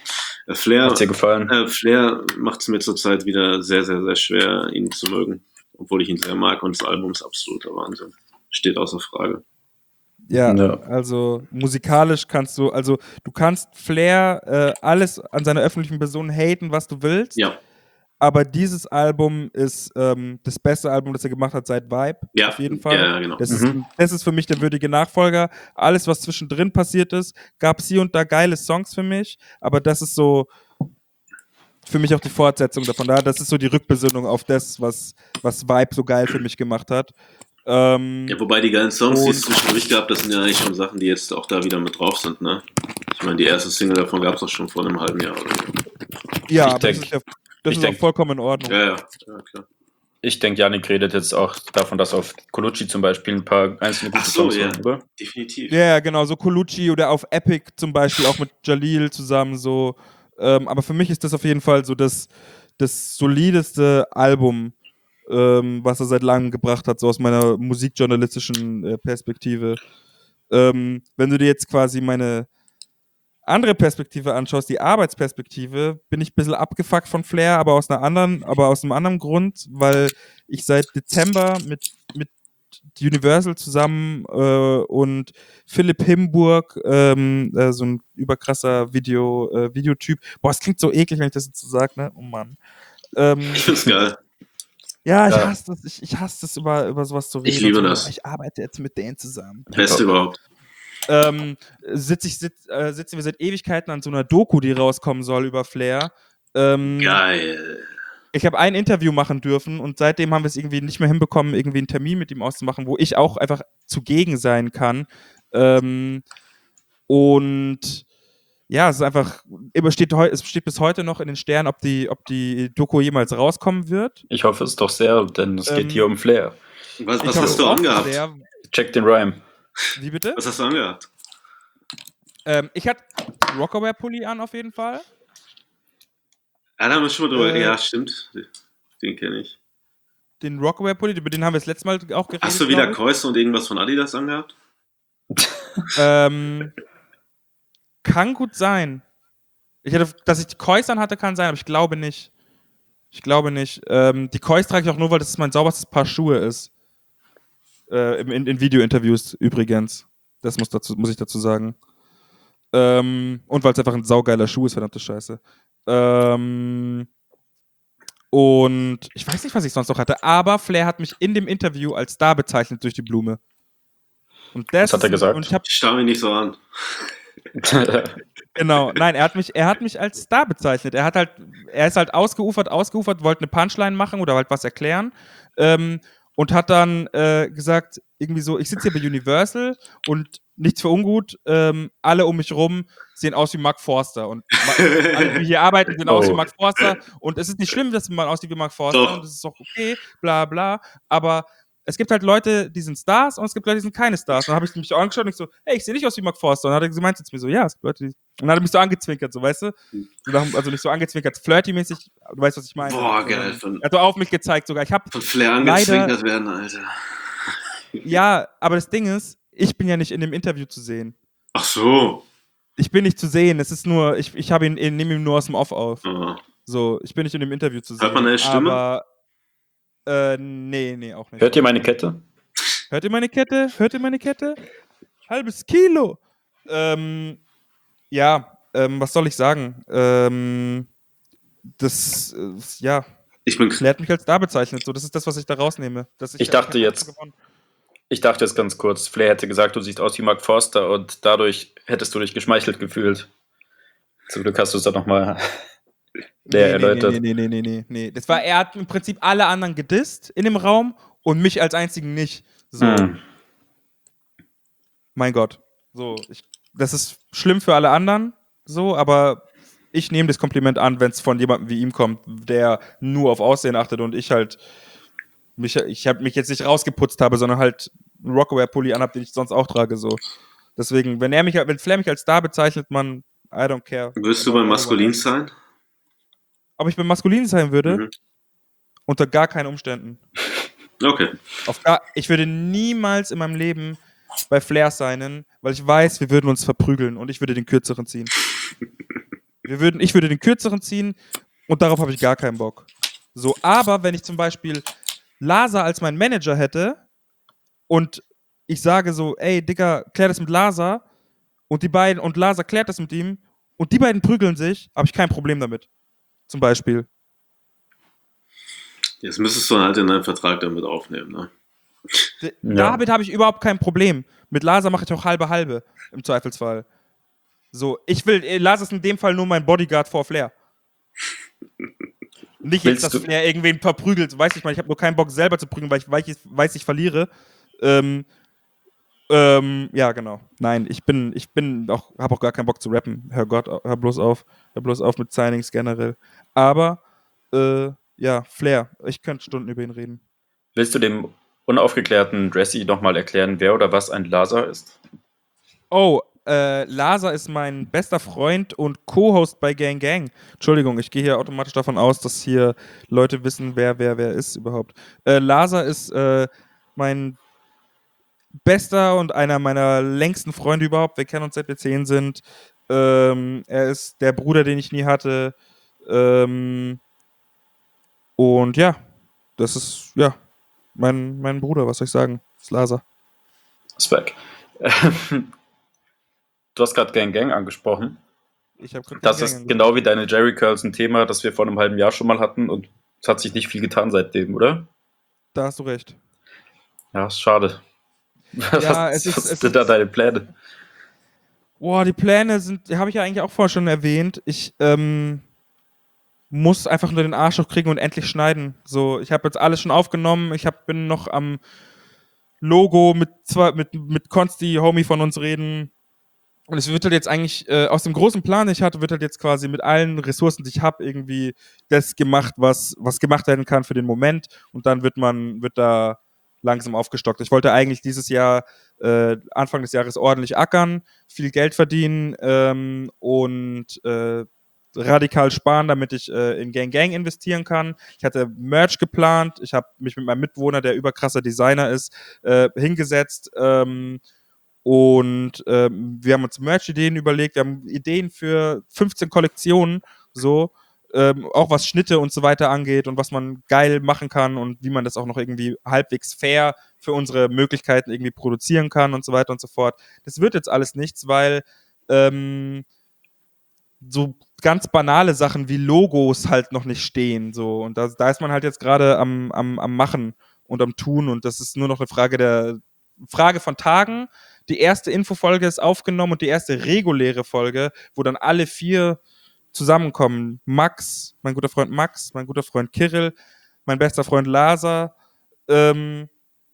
Hat's dir gefallen? Flair macht es mir zurzeit wieder sehr, sehr, sehr schwer, ihn zu mögen. Obwohl ich ihn sehr mag und das Album ist absoluter Wahnsinn. Steht außer Frage. Ja, Ja. also musikalisch kannst du kannst Flair alles an seiner öffentlichen Person haten, was du willst. Ja, Aber dieses Album ist das beste Album, das er gemacht hat seit Vibe. ja, Auf jeden Fall. ja, genau. Das ist für mich der würdige Nachfolger. Alles, was zwischendrin passiert ist, gab es hier und da geile Songs für mich. Aber das ist so für mich auch die Fortsetzung davon. Das ist so die Rückbesinnung auf das, was Vibe so geil für mich gemacht hat. Ja, wobei die geilen Songs, die es zwischendurch gab, das sind ja eigentlich schon Sachen, die jetzt auch da wieder mit drauf sind, ne? Ich meine, die erste Single davon gab es auch schon vor einem halben Jahr oder so. Ja, Ich aber denk- das ist auch vollkommen in Ordnung. Ja, klar. Ich denke, Yannick redet jetzt auch davon, dass auf Colucci zum Beispiel ein paar einzelne gute Ach so, Songs ja. waren, oder? Definitiv. Ja, genau, so Colucci oder auf Epic zum Beispiel, auch mit Jalil zusammen so. Aber für mich ist das auf jeden Fall so das solideste Album, was er seit langem gebracht hat, so aus meiner musikjournalistischen Perspektive. Wenn du dir jetzt quasi meine andere Perspektive anschaust, die Arbeitsperspektive, bin ich ein bisschen abgefuckt von Flair, aber aus einem anderen Grund, weil ich seit Dezember mit Universal zusammen und Philipp Himburg, so ein überkrasser Videotyp. Boah, es klingt so eklig, wenn ich das jetzt so sage, ne? Oh Mann. Ich find's geil. Ja, ich Ja. hasse das. Ich hasse das, über sowas zu reden. Ich liebe und so. das. Ich arbeite jetzt mit denen zusammen. Beste überhaupt. Sitzen wir seit Ewigkeiten an so einer Doku, die rauskommen soll über Flair. Geil. Ich habe ein Interview machen dürfen und seitdem haben wir es irgendwie nicht mehr hinbekommen, irgendwie einen Termin mit ihm auszumachen, wo ich auch einfach zugegen sein kann. Und ja, es ist einfach, es steht bis heute noch in den Sternen, ob die Doku jemals rauskommen wird. Ich hoffe es doch sehr, denn es geht hier um Flair. Was Ich hast hoffe du auch angehabt? sehr. Check den Rhyme. Wie bitte? Was hast du angehabt? Ich hatte Rockaware-Pulli an, auf jeden Fall. Ja, da haben wir schon mal drüber. Äh, Ja, stimmt. Den kenne ich. Den Rockaware-Pulli, über den haben wir das letzte Mal auch geredet. Hast du wieder glaub ich. Käuste und irgendwas von Adidas angehabt? Kann gut sein. Dass ich die Kois anhatte, kann sein, aber ich glaube nicht. Die Kois trage ich auch nur, weil das mein sauberstes Paar Schuhe ist. In Video-Interviews übrigens. Das muss ich dazu sagen. Und weil es einfach ein saugeiler Schuh ist, verdammte Scheiße. Und ich weiß nicht, was ich sonst noch hatte, aber Flair hat mich in dem Interview als Star bezeichnet durch die Blume. Und Was hat er gesagt? Und ich hab, Starr mich nicht so an. Genau, nein, er hat mich als Star bezeichnet. Er ist halt ausgeufert, wollte eine Punchline machen oder halt was erklären und hat dann gesagt, irgendwie so, ich sitze hier bei Universal und nichts für ungut, alle um mich rum sehen aus wie Mark Forster und alle, die hier arbeiten, sehen aus wie Mark Forster und es ist nicht schlimm, dass man aussieht wie Mark Forster Doch. und es ist auch okay, bla bla, aber es gibt halt Leute, die sind Stars und es gibt Leute, die sind keine Stars. Und dann habe ich mich so angeschaut und ich so, hey, ich sehe nicht aus wie Mark Forster. Und dann hat er gemeint zu mir so, ja, es gibt Leute, die... Und dann hat er mich so angezwinkert, so, weißt du? Also nicht so angezwinkert, flirty-mäßig, du weißt, was ich meine. Boah, geil. Er hat auf mich gezeigt sogar. Von Flair angezwinkert werden, Alter. Ja, aber das Ding ist, ich bin ja nicht in dem Interview zu sehen. Ach so. Ich bin nicht zu sehen, es ist nur, ich nehme ihn nur aus dem Off auf. Oh. So, ich bin nicht in dem Interview zu sehen. Hört man eine Stimme? Aber, nee, auch nicht. Hört ihr meine Kette? Hört ihr meine Kette? Halbes Kilo. Was soll ich sagen? Ich bin Flair hat mich als Star bezeichnet. So, das ist das, was ich da rausnehme. Ich dachte jetzt ganz kurz, Flair hätte gesagt, du siehst aus wie Mark Forster und dadurch hättest du dich geschmeichelt gefühlt. Zum Glück hast du es dann nochmal erläutert. Nee. Er hat im Prinzip alle anderen gedisst in dem Raum und mich als einzigen nicht. So. Mein Gott. So, das ist schlimm für alle anderen, so, aber ich nehme das Kompliment an, wenn es von jemandem wie ihm kommt, der nur auf Aussehen achtet und ich halt mich jetzt nicht rausgeputzt habe, sondern halt einen Rockaware-Pulli anhab, den ich sonst auch trage, so. Deswegen, wenn Flair mich als Star bezeichnet, man, I don't care. Wirst du beim Maskulin sein? Ob ich beim Maskulin sein würde? Mhm. Unter gar keinen Umständen. Okay. Ich würde niemals in meinem Leben bei Flair signen, weil ich weiß, wir würden uns verprügeln und ich würde den Kürzeren ziehen. Ich würde den kürzeren ziehen und darauf habe ich gar keinen Bock. So, aber wenn ich zum Beispiel Lasa als meinen Manager hätte und ich sage so, ey, Digga, klär das mit Lasa und Lasa klärt das mit ihm und die beiden prügeln sich, habe ich kein Problem damit. Zum Beispiel. Jetzt müsstest du halt in deinen Vertrag damit aufnehmen, ne? Damit habe ich überhaupt kein Problem. Mit Lasa mache ich auch halbe im Zweifelsfall. So, Lasa ist in dem Fall nur mein Bodyguard vor Flair. Nicht jetzt, dass Flair irgendwen verprügelt, weiß ich mal, ich habe nur keinen Bock selber zu prügeln, weil ich weiß, ich verliere. Ja, genau. Nein, habe auch gar keinen Bock zu rappen. Hör bloß auf mit Signings generell. Aber, ja, Flair, ich könnte Stunden über ihn reden. Willst du dem unaufgeklärten Dressy nochmal erklären, wer oder was ein Lasa ist? Oh, Lasa ist mein bester Freund und Co-Host bei Gang Gang. Entschuldigung, ich gehe hier automatisch davon aus, dass hier Leute wissen, wer ist überhaupt. Lasa ist mein bester und einer meiner längsten Freunde überhaupt. Wir kennen uns seit wir 10 sind. Er ist der Bruder, den ich nie hatte. Und ja, das ist, ja, mein Bruder, was soll ich sagen? Das ist Lasa. Swag. Du hast gerade Gang Gang angesprochen. Das ist genau wie deine Jerry Curls ein Thema, das wir vor einem halben Jahr schon mal hatten und es hat sich nicht viel getan seitdem, oder? Da hast du recht. Ja, ist schade. Ja, was sind da deine Pläne? Boah, die Pläne habe ich ja eigentlich auch vorher schon erwähnt. Ich muss einfach nur den Arsch hochkriegen und endlich schneiden. So, ich habe jetzt alles schon aufgenommen. Bin noch am Logo mit Konsti, Homie von uns reden. Und es wird halt jetzt eigentlich aus dem großen Plan, den ich hatte, wird halt jetzt quasi mit allen Ressourcen, die ich habe, irgendwie das gemacht, was gemacht werden kann für den Moment. Und dann wird da langsam aufgestockt. Ich wollte eigentlich dieses Jahr, Anfang des Jahres, ordentlich ackern, viel Geld verdienen und radikal sparen, damit ich in Gang Gang investieren kann. Ich hatte Merch geplant. Ich habe mich mit meinem Mitbewohner, der überkrasser Designer ist, hingesetzt. Und wir haben uns Merch-Ideen überlegt, wir haben Ideen für 15 Kollektionen, so, auch was Schnitte und so weiter angeht und was man geil machen kann und wie man das auch noch irgendwie halbwegs fair für unsere Möglichkeiten irgendwie produzieren kann und so weiter und so fort. Das wird jetzt alles nichts, weil so ganz banale Sachen wie Logos halt noch nicht stehen, so, und da ist man halt jetzt gerade am Machen und am Tun und das ist nur noch eine Frage von Tagen. Die erste Infofolge ist aufgenommen und die erste reguläre Folge, wo dann alle 4 zusammenkommen. Max, mein guter Freund Max, mein guter Freund Kirill, mein bester Freund Lasa und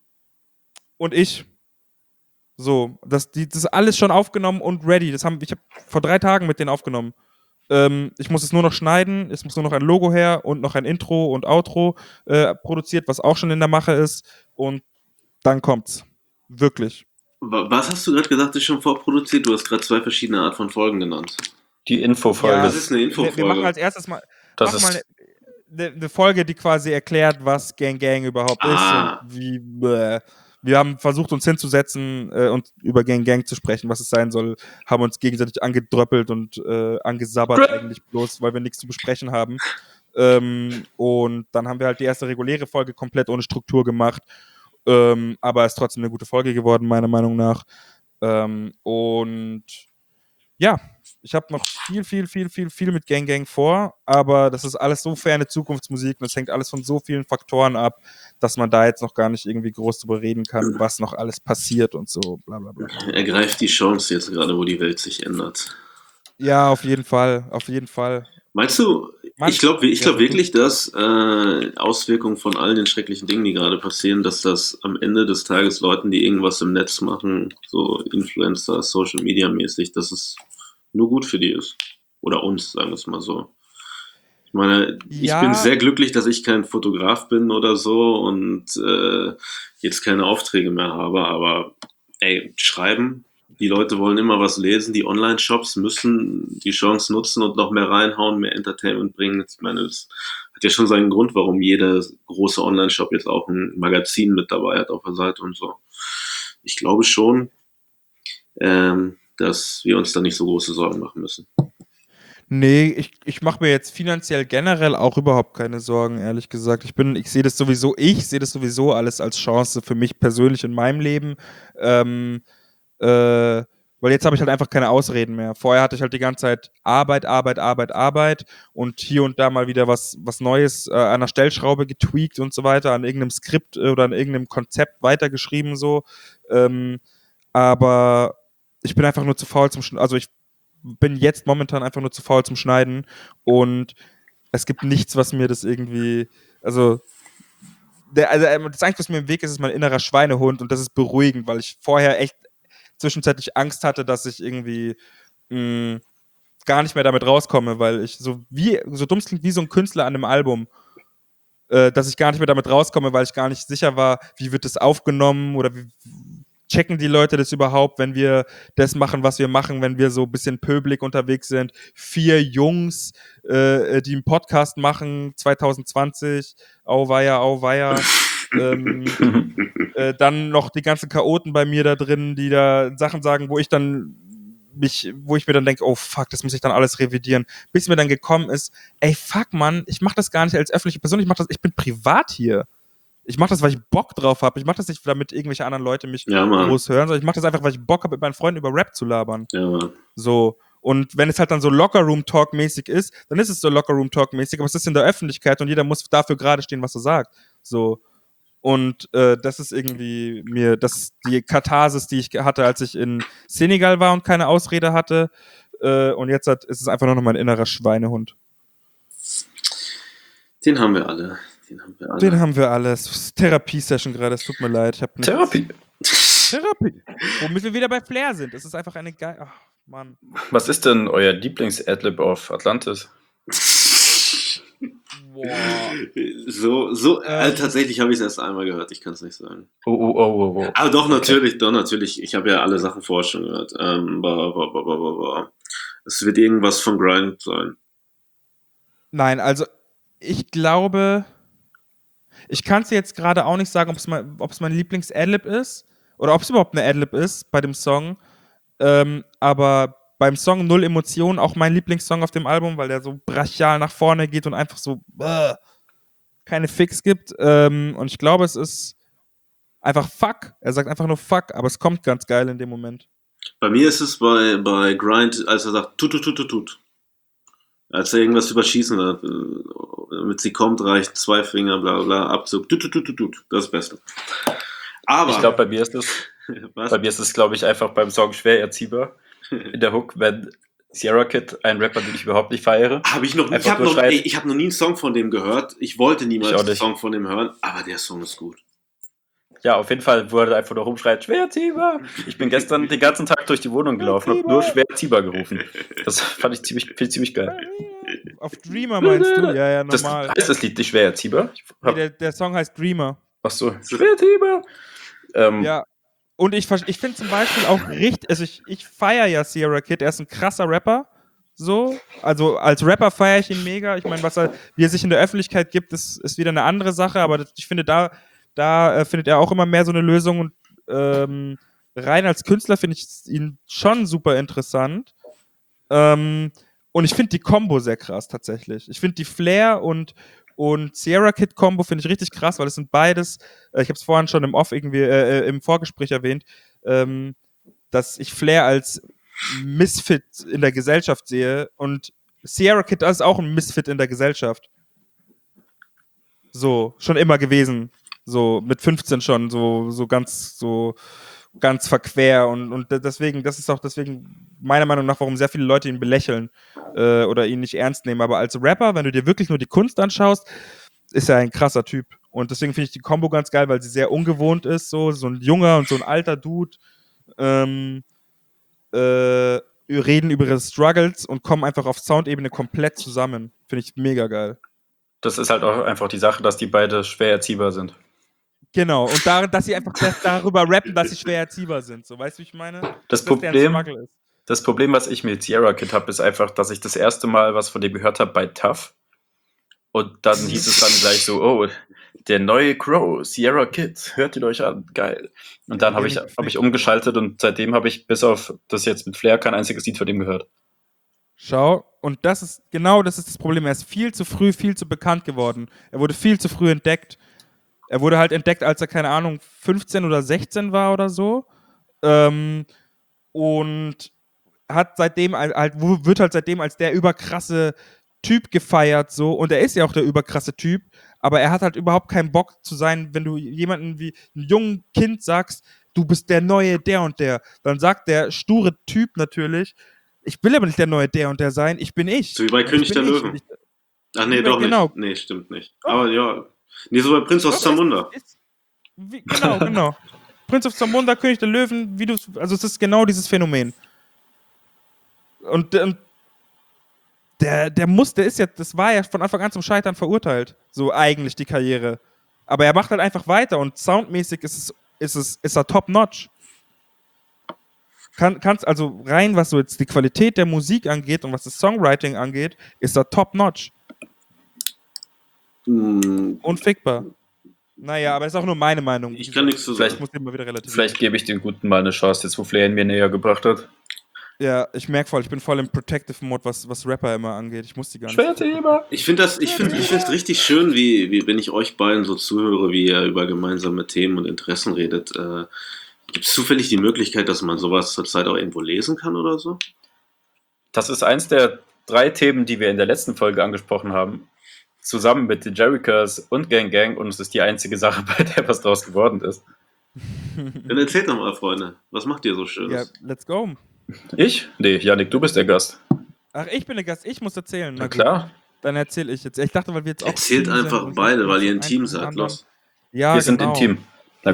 ich. So, das ist alles schon aufgenommen und ready. Ich habe vor 3 Tagen mit denen aufgenommen. Ich muss es nur noch schneiden, es muss nur noch ein Logo her und noch ein Intro und Outro produziert, was auch schon in der Mache ist. Und dann kommt's. Wirklich. Was hast du gerade gesagt, ist schon vorproduziert? Du hast gerade 2 verschiedene Art von Folgen genannt. Die Infofolge. Ja, das ist eine Infofolge. Wir machen als erstes mal eine Folge, die quasi erklärt, was Gang Gang überhaupt ist und wie. Wir haben versucht, uns hinzusetzen und über Gang Gang zu sprechen, was es sein soll, haben uns gegenseitig angedröppelt und angesabbert eigentlich bloß, weil wir nichts zu besprechen haben. Und dann haben wir halt die erste reguläre Folge komplett ohne Struktur gemacht. Aber es ist trotzdem eine gute Folge geworden, meiner Meinung nach. Und ja, ich habe noch viel mit Gang Gang vor, aber das ist alles so ferne Zukunftsmusik und es hängt alles von so vielen Faktoren ab, dass man da jetzt noch gar nicht irgendwie groß drüber reden kann, was noch alles passiert und so, bla bla bla. Ergreift die Chance jetzt gerade, wo die Welt sich ändert. Ja, auf jeden Fall. Meinst du, ich glaube wirklich, dass Auswirkungen von all den schrecklichen Dingen, die gerade passieren, dass das am Ende des Tages Leuten, die irgendwas im Netz machen, so Influencer, Social Media mäßig, dass es nur gut für die ist. Oder uns, sagen wir es mal so. Ich meine, ich bin sehr glücklich, dass ich kein Fotograf bin oder so und jetzt keine Aufträge mehr habe, aber schreiben, die Leute wollen immer was lesen, die Online-Shops müssen die Chance nutzen und noch mehr reinhauen, mehr Entertainment bringen. Ich meine, das hat ja schon seinen Grund, warum jeder große Online-Shop jetzt auch ein Magazin mit dabei hat auf der Seite und so. Ich glaube schon, dass wir uns da nicht so große Sorgen machen müssen. Nee, ich mache mir jetzt finanziell generell auch überhaupt keine Sorgen, ehrlich gesagt. Ich sehe das sowieso alles als Chance für mich persönlich in meinem Leben. Ähm, weil jetzt habe ich halt einfach keine Ausreden mehr. Vorher hatte ich halt die ganze Zeit Arbeit, Arbeit, Arbeit, Arbeit und hier und da mal wieder was Neues an der Stellschraube getweakt und so weiter, an irgendeinem Skript oder an irgendeinem Konzept weitergeschrieben so. Aber ich bin einfach nur zu faul also ich bin jetzt momentan einfach nur zu faul zum Schneiden und es gibt nichts, was mir das irgendwie, also das Einzige, was mir im Weg ist, ist mein innerer Schweinehund und das ist beruhigend, weil ich vorher echt zwischenzeitlich Angst hatte, dass ich irgendwie gar nicht mehr damit rauskomme, weil ich so dumm es klingt, wie so ein Künstler an einem Album, dass ich gar nicht mehr damit rauskomme, weil ich gar nicht sicher war, wie wird das aufgenommen oder wie checken die Leute das überhaupt, wenn wir das machen, was wir machen, wenn wir so ein bisschen pöbelig unterwegs sind. 4 Jungs, die einen Podcast machen, 2020, auweia. Dann noch die ganzen Chaoten bei mir da drin, die da Sachen sagen, wo ich mir dann denke, oh fuck, das muss ich dann alles revidieren. Bis mir dann gekommen ist, ey fuck Mann, ich mach das gar nicht als öffentliche Person, ich bin privat hier. Ich mache das, weil ich Bock drauf habe. Ich mache das nicht, damit irgendwelche anderen Leute mich groß hören, sondern ich mache das einfach, weil ich Bock habe, mit meinen Freunden über Rap zu labern. Ja, Mann. So. Und wenn es halt dann so Locker-Room-Talk-mäßig ist, dann ist es so Locker-Room-Talk-mäßig, aber es ist in der Öffentlichkeit und jeder muss dafür gerade stehen, was er sagt. So. Und das ist irgendwie die Katharsis, die ich hatte, als ich in Senegal war und keine Ausrede hatte. Und jetzt ist es einfach nur noch mein innerer Schweinehund. Den haben wir alle. Den haben wir alle. Es ist Therapie-Session gerade, es tut mir leid. Therapie. Womit wir wieder bei Flair sind. Es ist einfach eine geile. Ach, Mann. Was ist denn euer Lieblings-Adlib auf Atlantis? Boah. Tatsächlich habe ich es erst einmal gehört, ich kann es nicht sagen. Oh. Aber doch, natürlich. Ich habe ja alle Sachen vorher schon gehört. Es wird irgendwas von Grind sein. Nein, also ich glaube, ich kann es jetzt gerade auch nicht sagen, ob es mein Lieblings-Adlib ist oder ob es überhaupt eine Adlib ist bei dem Song. Aber beim Song Null Emotionen auch mein Lieblingssong auf dem Album, weil der so brachial nach vorne geht und einfach so keine Fix gibt. Und ich glaube, es ist einfach Fuck. Er sagt einfach nur Fuck, aber es kommt ganz geil in dem Moment. Bei mir ist es bei Grind, als er sagt tut. Als er irgendwas überschießen hat, damit sie kommt, reicht 2 Finger, bla bla, Abzug, tut. Das ist das Beste. Aber ich glaube, bei mir ist es, glaube ich, einfach beim Song schwer erziehbar. In der Hook, wenn Sierra Kid, ein Rapper, den ich überhaupt nicht feiere. Ich habe noch nie einen Song von dem gehört. Ich wollte niemals einen Song von dem hören, aber der Song ist gut. Ja, auf jeden Fall, wo er einfach nur rumschreit, schwer ziehbar. Ich bin gestern den ganzen Tag durch die Wohnung gelaufen und nur schwer ziehbar gerufen. Das fand ich ziemlich geil. Auf Dreamer meinst du? Ja, normal. Heißt das Lied nicht schwer erziehbar? Der Song heißt Dreamer. Ach so, schwer ziehbar. Ja. Und ich finde zum Beispiel auch richtig, also ich feiere ja Sierra Kid, er ist ein krasser Rapper, so, also als Rapper feiere ich ihn mega, ich meine, wie er sich in der Öffentlichkeit gibt, ist wieder eine andere Sache, aber ich finde, da findet er auch immer mehr so eine Lösung und rein als Künstler finde ich ihn schon super interessant und ich finde die Kombo sehr krass tatsächlich, ich finde die Flair und Sierra Kid Combo finde ich richtig krass, weil es sind beides, ich habe es vorhin schon im Vorgespräch erwähnt, dass ich Flair als Misfit in der Gesellschaft sehe und Sierra Kid ist auch ein Misfit in der Gesellschaft. So, schon immer gewesen. So, mit 15 schon, so ganz verquer und deswegen, das ist auch deswegen meiner Meinung nach, warum sehr viele Leute ihn belächeln oder ihn nicht ernst nehmen. Aber als Rapper, wenn du dir wirklich nur die Kunst anschaust, ist er ein krasser Typ. Und deswegen finde ich die Kombo ganz geil, weil sie sehr ungewohnt ist, so ein junger und so ein alter Dude reden über ihre Struggles und kommen einfach auf Soundebene komplett zusammen. Finde ich mega geil. Das ist halt auch einfach die Sache, dass die beide schwer erziehbar sind. Genau, und dass sie einfach darüber rappen, dass sie schwer erziehbar sind. So, weißt du, wie ich meine? Das Problem, was ich mit Sierra Kid habe, ist einfach, dass ich das erste Mal was von dem gehört habe bei Tough. Und dann hieß es dann gleich so, oh, der neue Crow, Sierra Kid, hört ihn euch an, geil. Und dann habe ich umgeschaltet und seitdem habe ich bis auf das jetzt mit Flair kein einziges Lied von dem gehört. Schau, Und das ist das Problem. Er ist viel zu früh, viel zu bekannt geworden. Er wurde viel zu früh entdeckt. Er wurde halt entdeckt, als er, keine Ahnung, 15 oder 16 war oder so. Und hat seitdem wird halt seitdem als der überkrasse Typ gefeiert, so. Und er ist ja auch der überkrasse Typ. Aber er hat halt überhaupt keinen Bock zu sein, wenn du jemanden wie ein jungen Kind sagst, du bist der neue der und der. Dann sagt der sture Typ natürlich, ich will aber nicht der neue der und der sein, ich bin ich. So wie bei König der Löwen. Ach nee, doch genau. nicht. Nee, stimmt nicht. Doch. Aber ja. Nee, so bei Prinz aus Zamunda. Genau. Prinz of Zamunda, König der Löwen, also es ist genau dieses Phänomen. Und das war ja von Anfang an zum Scheitern verurteilt. So eigentlich die Karriere. Aber er macht halt einfach weiter und soundmäßig ist er top-notch. Kannst also rein, was so jetzt die Qualität der Musik angeht und was das Songwriting angeht, ist er top-notch. Unfickbar. Naja, aber das ist auch nur meine Meinung. Ich kann nichts zu sagen. Vielleicht gebe ich den Guten mal eine Chance, jetzt wo Flair ihn mir näher gebracht hat. Ja, ich merke voll, ich bin voll im Protective Mode, was Rapper immer angeht. Ich muss die gar nicht. Ich finde es richtig schön, wie wenn ich euch beiden so zuhöre, wie ihr über gemeinsame Themen und Interessen redet. Gibt es zufällig die Möglichkeit, dass man sowas zurzeit auch irgendwo lesen kann oder so? Das ist eins der 3 Themen, die wir in der letzten Folge angesprochen haben. Zusammen mit den Jerichas und Gang Gang, und es ist die einzige Sache, bei der was draus geworden ist. Dann erzählt doch mal, Freunde. Was macht ihr so Schönes? Ja, let's go. Ich? Nee, Yannick, du bist der Gast. Ach, ich bin der Gast, ich muss erzählen. Na klar. Dann erzähle ich jetzt. Ich dachte, weil wir jetzt auch. Erzählt einfach beide, weil ihr ein Team seid. Los. Ja, wir sind im Team. Ja,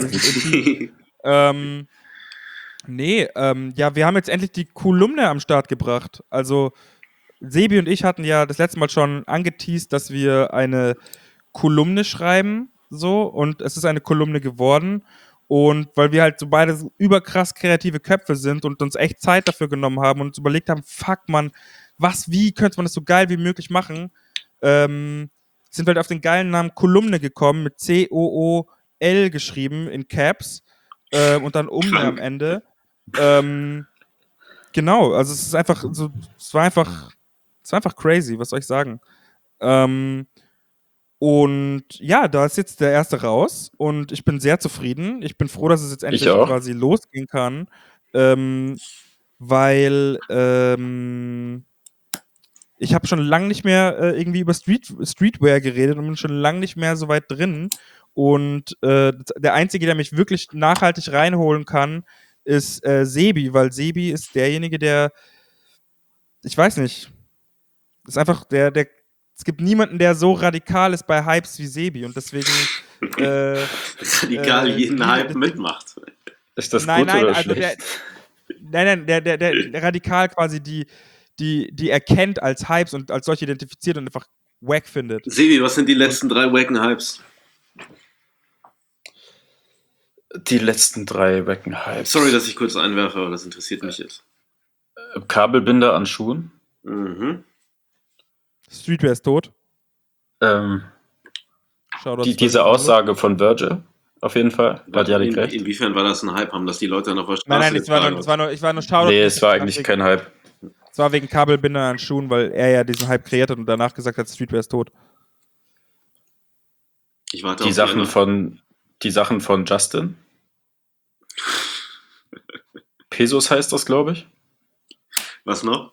wir haben jetzt endlich die Kolumne am Start gebracht. Also, Sebi und ich hatten ja das letzte Mal schon angeteased, dass wir eine Kolumne schreiben, so, und es ist eine Kolumne geworden. Und weil wir halt so beide überkrass kreative Köpfe sind und uns echt Zeit dafür genommen haben und uns überlegt haben, fuck man, wie könnte man das so geil wie möglich machen, sind wir halt auf den geilen Namen Kolumne gekommen, mit C-O-O-L geschrieben in Caps und dann am Ende. Genau, also es war einfach crazy, was soll ich sagen. Und ja, da ist jetzt der erste raus und ich bin sehr zufrieden. Ich bin froh, dass es jetzt endlich quasi losgehen kann, weil ich habe schon lange nicht mehr irgendwie über Streetwear geredet und bin schon lange nicht mehr so weit drin. Und der Einzige, der mich wirklich nachhaltig reinholen kann, ist Sebi, weil Sebi ist derjenige, der, ich weiß nicht, ist einfach es gibt niemanden, der so radikal ist bei Hypes wie Sebi und deswegen radikal jeden Hype mitmacht. Ist das gut oder schlecht? Der radikal quasi die erkennt als Hypes und als solche identifiziert und einfach wack findet. Sebi, was sind die letzten 3 wacken Hypes? Die letzten 3 wacken Hypes. Sorry, dass ich kurz einwerfe, aber das interessiert mich jetzt. Kabelbinder an Schuhen. Mhm. Streetwear ist tot. Diese Aussage von Virgil, auf jeden Fall. Hat ja recht. Inwiefern war das ein Hype? Haben das die Leute noch auf der Straße Nein, ich war nur Shoutout. Nee, es war eigentlich kein Hype. Es war wegen Kabelbinder an Schuhen, weil er ja diesen Hype kreiert hat und danach gesagt hat, Streetwear ist tot. Ich warte die Sachen von Justin. Pesos heißt das, glaube ich. Was noch?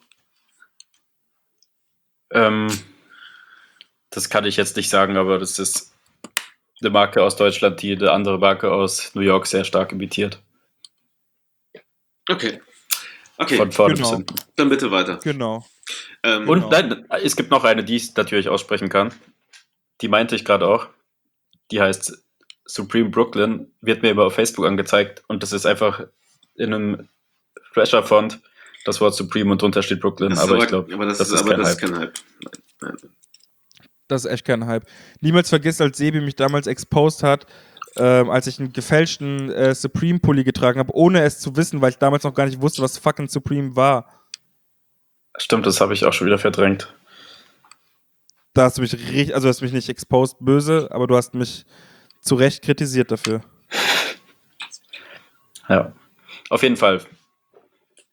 Das kann ich jetzt nicht sagen, aber das ist eine Marke aus Deutschland, die eine andere Marke aus New York sehr stark imitiert. Okay. Von vorne bis hinten. Dann bitte weiter. Genau. Und nein, es gibt noch eine, die ich natürlich aussprechen kann. Die meinte ich gerade auch. Die heißt Supreme Brooklyn, wird mir immer auf Facebook angezeigt und das ist einfach in einem Thrasher-Font das Wort Supreme und drunter steht Brooklyn, aber ich glaube, das ist kein Hype. Nein. Das ist echt kein Hype. Niemals vergiss, als Sebi mich damals exposed hat, als ich einen gefälschten Supreme-Pulli getragen habe, ohne es zu wissen, weil ich damals noch gar nicht wusste, was fucking Supreme war. Stimmt, das habe ich auch schon wieder verdrängt. Da hast du mich du hast mich nicht exposed böse, aber du hast mich zu Recht kritisiert dafür. Ja, auf jeden Fall.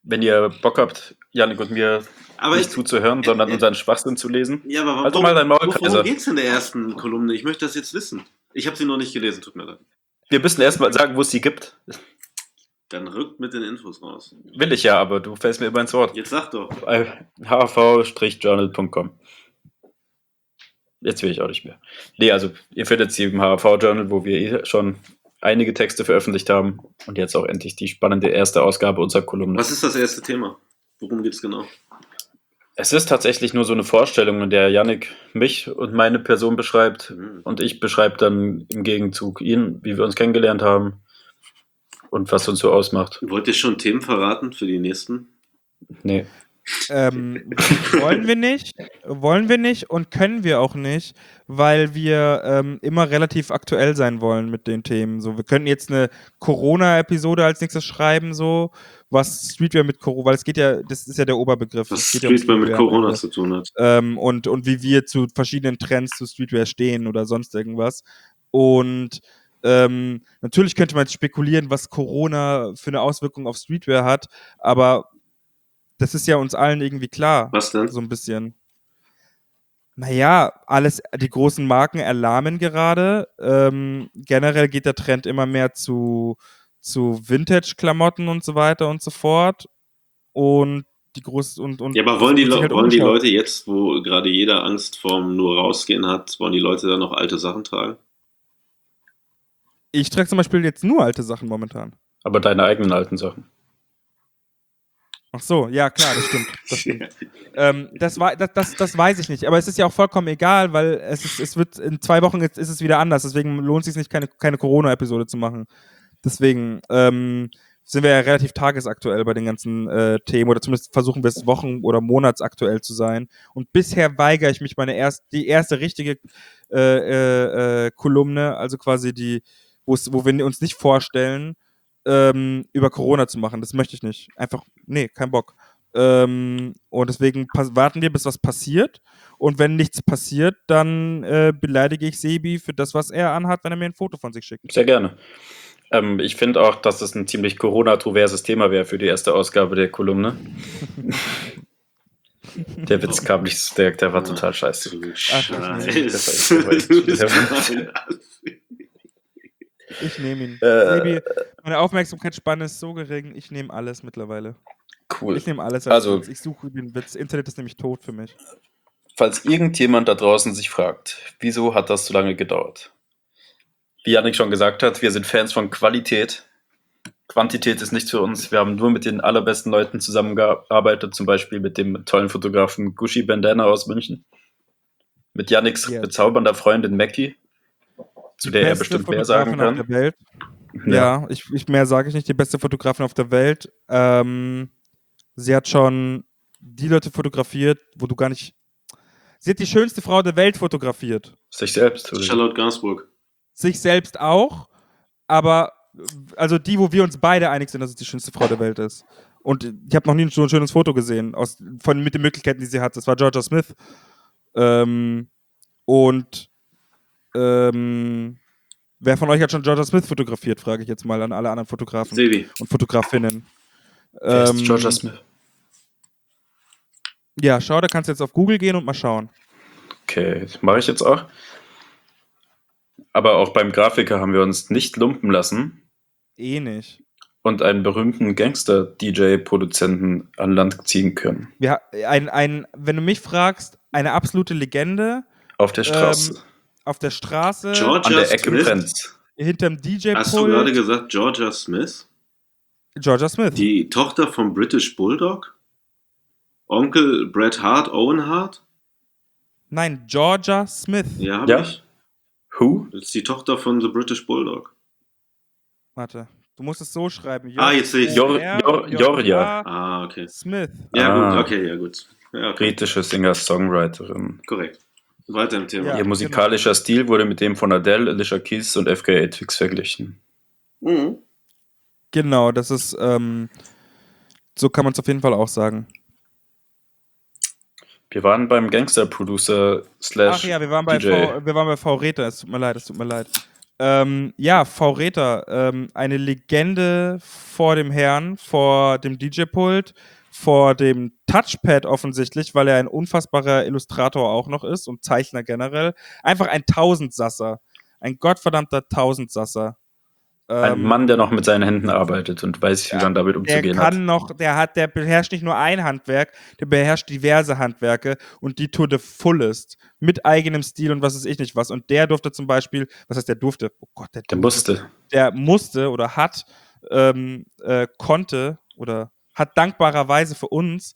Wenn ihr Bock habt, Janik und mir nicht zuzuhören, sondern unseren Schwachsinn zu lesen. Ja, aber also mal dein Maul, worum geht's in der ersten Kolumne? Ich möchte das jetzt wissen. Ich habe sie noch nicht gelesen, tut mir leid. Wir müssen erst mal sagen, wo es sie gibt. Dann rückt mit den Infos raus. Will ich ja, aber du fällst mir immer ins Wort. Jetzt sag doch. hv-journal.com. Jetzt will ich auch nicht mehr. Nee, also ihr findet sie im HV-Journal, wo wir schon einige Texte veröffentlicht haben und jetzt auch endlich die spannende erste Ausgabe unserer Kolumne. Was ist das erste Thema? Worum geht's genau? Es ist tatsächlich nur so eine Vorstellung, in der Yannick mich und meine Person beschreibt und ich beschreibe dann im Gegenzug ihn, wie wir uns kennengelernt haben und was uns so ausmacht. Wollt ihr schon Themen verraten für die nächsten? Nee. Wollen wir nicht und können wir auch nicht, weil wir immer relativ aktuell sein wollen mit den Themen. So, wir könnten jetzt eine Corona-Episode als nächstes schreiben, so was Streetwear mit Corona, weil es geht ja, das ist ja der Oberbegriff. Was Streetwear mit Corona zu tun hat. Und wie wir zu verschiedenen Trends zu Streetwear stehen oder sonst irgendwas. Und natürlich könnte man jetzt spekulieren, was Corona für eine Auswirkung auf Streetwear hat, aber das ist ja uns allen irgendwie klar. Was denn? So ein bisschen. Naja, die großen Marken erlahmen gerade. Generell geht der Trend immer mehr zu Vintage-Klamotten und so weiter und so fort. Und die großen und ja, aber wollen die Leute jetzt, wo gerade jeder Angst vorm nur rausgehen hat, wollen die Leute dann noch alte Sachen tragen? Ich trage zum Beispiel jetzt nur alte Sachen momentan. Aber deine eigenen alten Sachen. Ach so, ja klar, das stimmt. Das weiß ich nicht, aber es ist ja auch vollkommen egal, weil es wird in 2 Wochen ist es wieder anders, deswegen lohnt es sich nicht, keine Corona-Episode zu machen. Deswegen sind wir ja relativ tagesaktuell bei den ganzen Themen oder zumindest versuchen wir es wochen- oder monatsaktuell zu sein. Und bisher weigere ich mich, die erste richtige Kolumne, also quasi wo wir uns nicht vorstellen, über Corona zu machen. Das möchte ich nicht. Einfach, nee, kein Bock. Und deswegen warten wir, bis was passiert. Und wenn nichts passiert, dann beleidige ich Sebi für das, was er anhat, wenn er mir ein Foto von sich schickt. Sehr gerne. Ich finde auch, dass es ein ziemlich Corona-troverses Thema wäre für die erste Ausgabe der Kolumne. Der Witz kam nicht, der war total scheiße. Ich nehme ihn. Sebi, meine Aufmerksamkeitsspanne ist so gering, ich nehme alles mittlerweile. Cool. Ich nehme alles. Also, ich suche den Witz. Internet ist nämlich tot für mich. Falls irgendjemand da draußen sich fragt, wieso hat das so lange gedauert? Wie Yannick schon gesagt hat, wir sind Fans von Qualität. Quantität ist nichts für uns. Wir haben nur mit den allerbesten Leuten zusammengearbeitet, zum Beispiel mit dem tollen Fotografen Gucci Bandana aus München. Mit Yannicks bezaubernder Freundin Mackie, zu der er bestimmt mehr sagen kann. Auf der Welt. Ja, mehr sage ich nicht. Die beste Fotografin auf der Welt. Sie hat schon die Leute fotografiert, wo du gar nicht... Sie hat die schönste Frau der Welt fotografiert. Sich selbst? Oder? Charlotte Gainsbourg. Sich selbst auch, aber also die, wo wir uns beide einig sind, dass es die schönste Frau der Welt ist. Und ich habe noch nie so ein schönes Foto gesehen, mit den Möglichkeiten, die sie hat. Das war Georgia Smith. Wer von euch hat schon Georgia Smith fotografiert, frage ich jetzt mal an alle anderen Fotografen Sebi. Und Fotografinnen. Wer ist Georgia Smith? Ja, schau, da kannst du jetzt auf Google gehen und mal schauen. Okay, das mache ich jetzt auch. Aber auch beim Grafiker haben wir uns nicht lumpen lassen. Nicht. Und einen berühmten Gangster-DJ-Produzenten an Land ziehen können. Wenn du mich fragst, eine absolute Legende. Auf der Straße. Auf der Straße. Georgia an der Ecke Smith? brennt. Hinterm DJ-Pult. Hast du gerade gesagt Georgia Smith? Georgia Smith. Die Tochter vom British Bulldog? Onkel Bret Hart, Owen Hart? Nein, Georgia Smith. Ja, ja? Ich. Who? Das ist die Tochter von The British Bulldog. Warte, du musst es so schreiben. Jetzt sehe ich. Georgia. Okay. Smith. Ja, gut, okay, ja, gut. Ja, okay. Britische Singer-Songwriterin. Korrekt. Weiter im Thema. Ja, Ihr musikalischer Stil wurde mit dem von Adele, Alicia Keys und FKA Twigs verglichen. Mhm. Genau, das ist, so kann man es auf jeden Fall auch sagen. Wir waren beim Gangster-Producer / Ach ja, wir waren bei DJ. V-Reta, es tut mir leid. Ja, V-Räter, eine Legende vor dem Herrn, vor dem DJ-Pult, vor dem Touchpad offensichtlich, weil er ein unfassbarer Illustrator auch noch ist und Zeichner generell. Einfach ein Tausendsasser. Ein gottverdammter Tausendsasser. Ein Mann, der noch mit seinen Händen arbeitet und weiß, wie man damit umzugehen hat. Der beherrscht nicht nur ein Handwerk, der beherrscht diverse Handwerke und die to the fullest. Mit eigenem Stil und was weiß ich nicht was. Und der durfte zum Beispiel, was heißt der durfte? Oh Gott, Der musste. Der musste oder konnte oder hat dankbarerweise für uns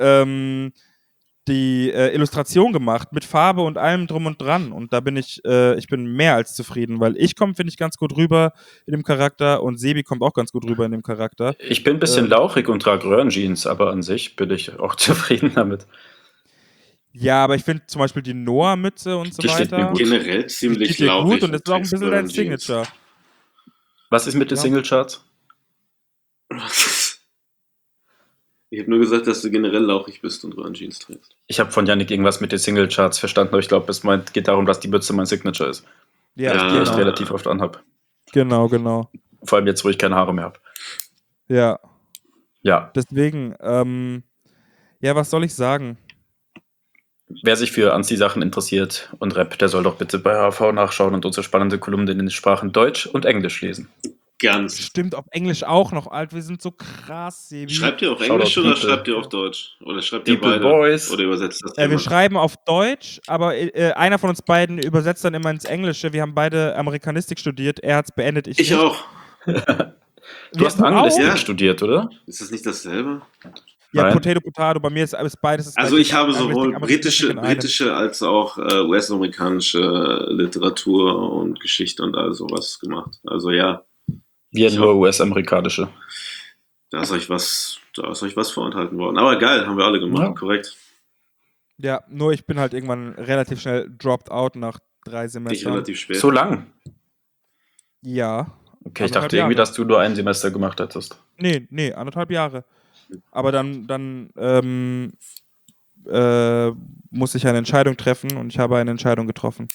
die Illustration gemacht mit Farbe und allem drum und dran. Und da bin ich bin mehr als zufrieden, weil ich komme, finde ich, ganz gut rüber in dem Charakter und Sebi kommt auch ganz gut rüber in dem Charakter. Ich bin ein bisschen lauchig und trage Röhrenjeans, aber an sich bin ich auch zufrieden damit. Ja, aber ich finde zum Beispiel die Noah-Mütze und so Die steht mir weiter. generell ziemlich steht dir lauchig. gut und das ist auch ein bisschen dein Jeans. Signature. Was ist mit den Ja. Singlecharts? Ich habe nur gesagt, dass du generell lauchig bist und Röhrenjeans trägst. Ich habe von Yannick irgendwas mit den Singlecharts verstanden, aber ich glaube, es geht darum, dass die Mütze mein Signature ist, Ja, Ja. die ich genau. relativ oft anhab. Genau. Vor allem jetzt, wo ich keine Haare mehr habe. Ja, Ja, deswegen, ja, was soll ich sagen? wer sich für Anzieh-Sachen interessiert und Rap, der soll doch bitte bei HV nachschauen und unsere spannende Kolumne in den Sprachen Deutsch und Englisch lesen. Ganz. Stimmt, auf Englisch auch noch, alt, wir sind so krass, Sebi. Schreibt ihr auf Shoutout Englisch oder People. schreibt ihr auf Deutsch? Oder schreibt ihr People beide? Boys. Oder übersetzt das Wir jemand? schreiben auf Deutsch, aber einer von uns beiden übersetzt dann immer ins Englische. Wir haben beide Amerikanistik studiert, er hat es beendet, ich Ich nicht. auch. Du hast auch? Anglistik Ja. studiert, oder? Ist das nicht dasselbe? Ja, Nein. Potato, bei mir ist beides das Also gleiche. ich habe Anglistik, sowohl Amerikanistik in einem. britische als auch US-amerikanische Literatur und Geschichte und all sowas gemacht. Also ja, Wir Ich nur US-amerikanische. da ist euch was vorenthalten worden. Aber geil, haben wir alle gemacht, Ja. korrekt. Ja, nur ich bin halt irgendwann relativ schnell dropped out nach 3 Ich Semestern. relativ spät. So lang? Ja. Okay, ich 1,5 dachte irgendwie, Jahre. dass du nur ein Semester gemacht hättest. Nee, 1,5 Jahre. Aber dann muss ich eine Entscheidung treffen und ich habe eine Entscheidung getroffen.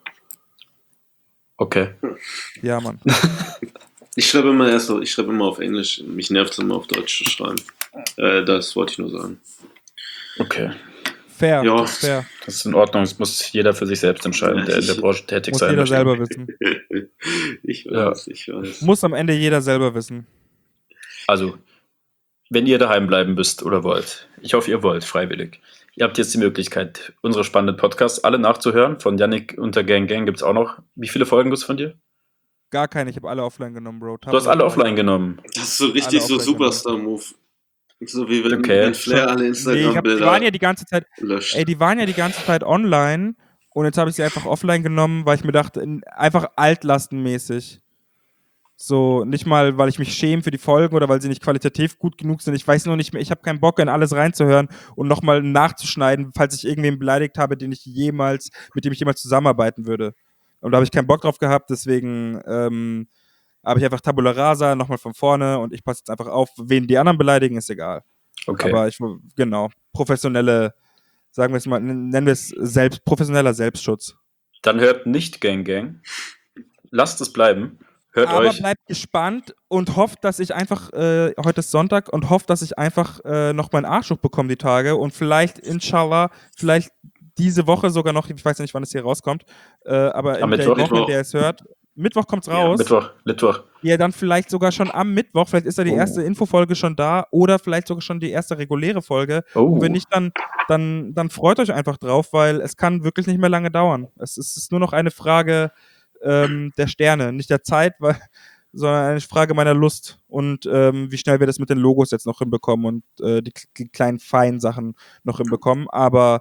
Okay. Ja, Mann. Ich schreibe immer auf Englisch. Mich nervt es immer auf Deutsch zu schreiben. Das wollte ich nur sagen. Okay. Fair, Ja. fair. Das ist in Ordnung. Das muss jeder für sich selbst entscheiden, der in der Branche tätig Muss sein jeder möchte. selber wissen. Ich weiß. Muss am Ende jeder selber wissen. Also, wenn ihr daheim bleiben müsst oder wollt, ich hoffe, ihr wollt, freiwillig. Ihr habt jetzt die Möglichkeit, unsere spannenden Podcasts alle nachzuhören. Von Yannick und der Gang gibt es auch noch. Wie viele Folgen gibt es von dir? Gar keine, ich habe alle offline genommen, Bro. Du hast alle offline genommen. Das ist so richtig Alle so offline Superstar-Move. So wie wenn, Okay. wenn Flair alle Nee, die Instagram-Bilder waren ja die ganze Zeit, löscht. die waren ja die ganze Zeit online und jetzt habe ich sie einfach offline genommen, weil ich mir dachte, einfach altlastenmäßig. So, nicht mal, weil ich mich schäme für die Folgen oder weil sie nicht qualitativ gut genug sind. Ich weiß nur nicht mehr, ich habe keinen Bock, in alles reinzuhören und nochmal nachzuschneiden, falls ich irgendwen beleidigt habe, mit dem ich jemals zusammenarbeiten würde. Und da habe ich keinen Bock drauf gehabt, deswegen habe ich einfach Tabula Rasa nochmal von vorne und ich passe jetzt einfach auf, wen die anderen beleidigen, ist egal. Okay. Aber genau, professionelle, sagen wir es mal, nennen wir es professioneller Selbstschutz. Dann hört nicht Gang. Lasst es bleiben. Hört Aber euch. bleibt gespannt und hofft, dass ich einfach, heute ist Sonntag, und hofft, dass ich einfach noch meinen Arsch hochbekomme die Tage und vielleicht, inshallah, vielleicht diese Woche sogar noch, ich weiß ja nicht, wann es hier rauskommt, aber Am in der Mittwoch? Woche, in der es hört, Mittwoch kommt's raus. Mittwoch. Ja, dann vielleicht sogar schon am Mittwoch, vielleicht ist da die erste Infofolge schon da oder vielleicht sogar schon die erste reguläre Folge. Oh. Und wenn nicht, dann freut euch einfach drauf, weil es kann wirklich nicht mehr lange dauern. Es ist nur noch eine Frage der Sterne, nicht der Zeit, sondern eine Frage meiner Lust und wie schnell wir das mit den Logos jetzt noch hinbekommen und die kleinen feinen Sachen noch hinbekommen. Aber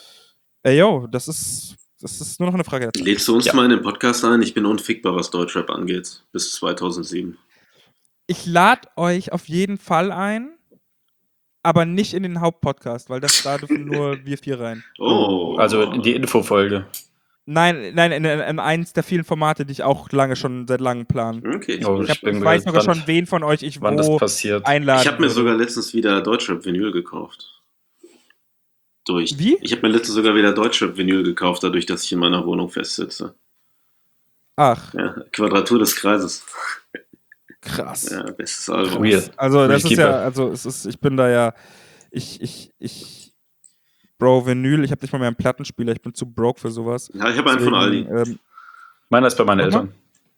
das ist nur noch eine Frage der Zeit. Lädst du uns Ja. mal in den Podcast ein? Ich bin unfickbar, was Deutschrap angeht. Bis 2007. Ich lade euch auf jeden Fall ein, aber nicht in den Hauptpodcast, weil da dürfen nur wir 4 rein. Oh. Also in die Infofolge. Nein, in eins der vielen Formate, die ich auch seit langem plane. Okay. Oh, Ich weiß sogar schon, wen von euch ich wann das wo passiert. einladen Ich habe mir würde. sogar letztens wieder Deutschrap-Vinyl gekauft. Wie? Ich habe mir letztens sogar wieder Deutschrap-Vinyl gekauft, dadurch, dass ich in meiner Wohnung festsitze. Ach, Ja, Quadratur des Kreises. krass. Ja, bestes Album. Real. Also das ist Keeper. ja, also ich bin da ja, Bro, Vinyl, ich habe nicht mal mehr einen Plattenspieler, ich bin zu broke für sowas. Ja, ich habe einen von Aldi. Meiner ist bei meinen Nochmal? Eltern.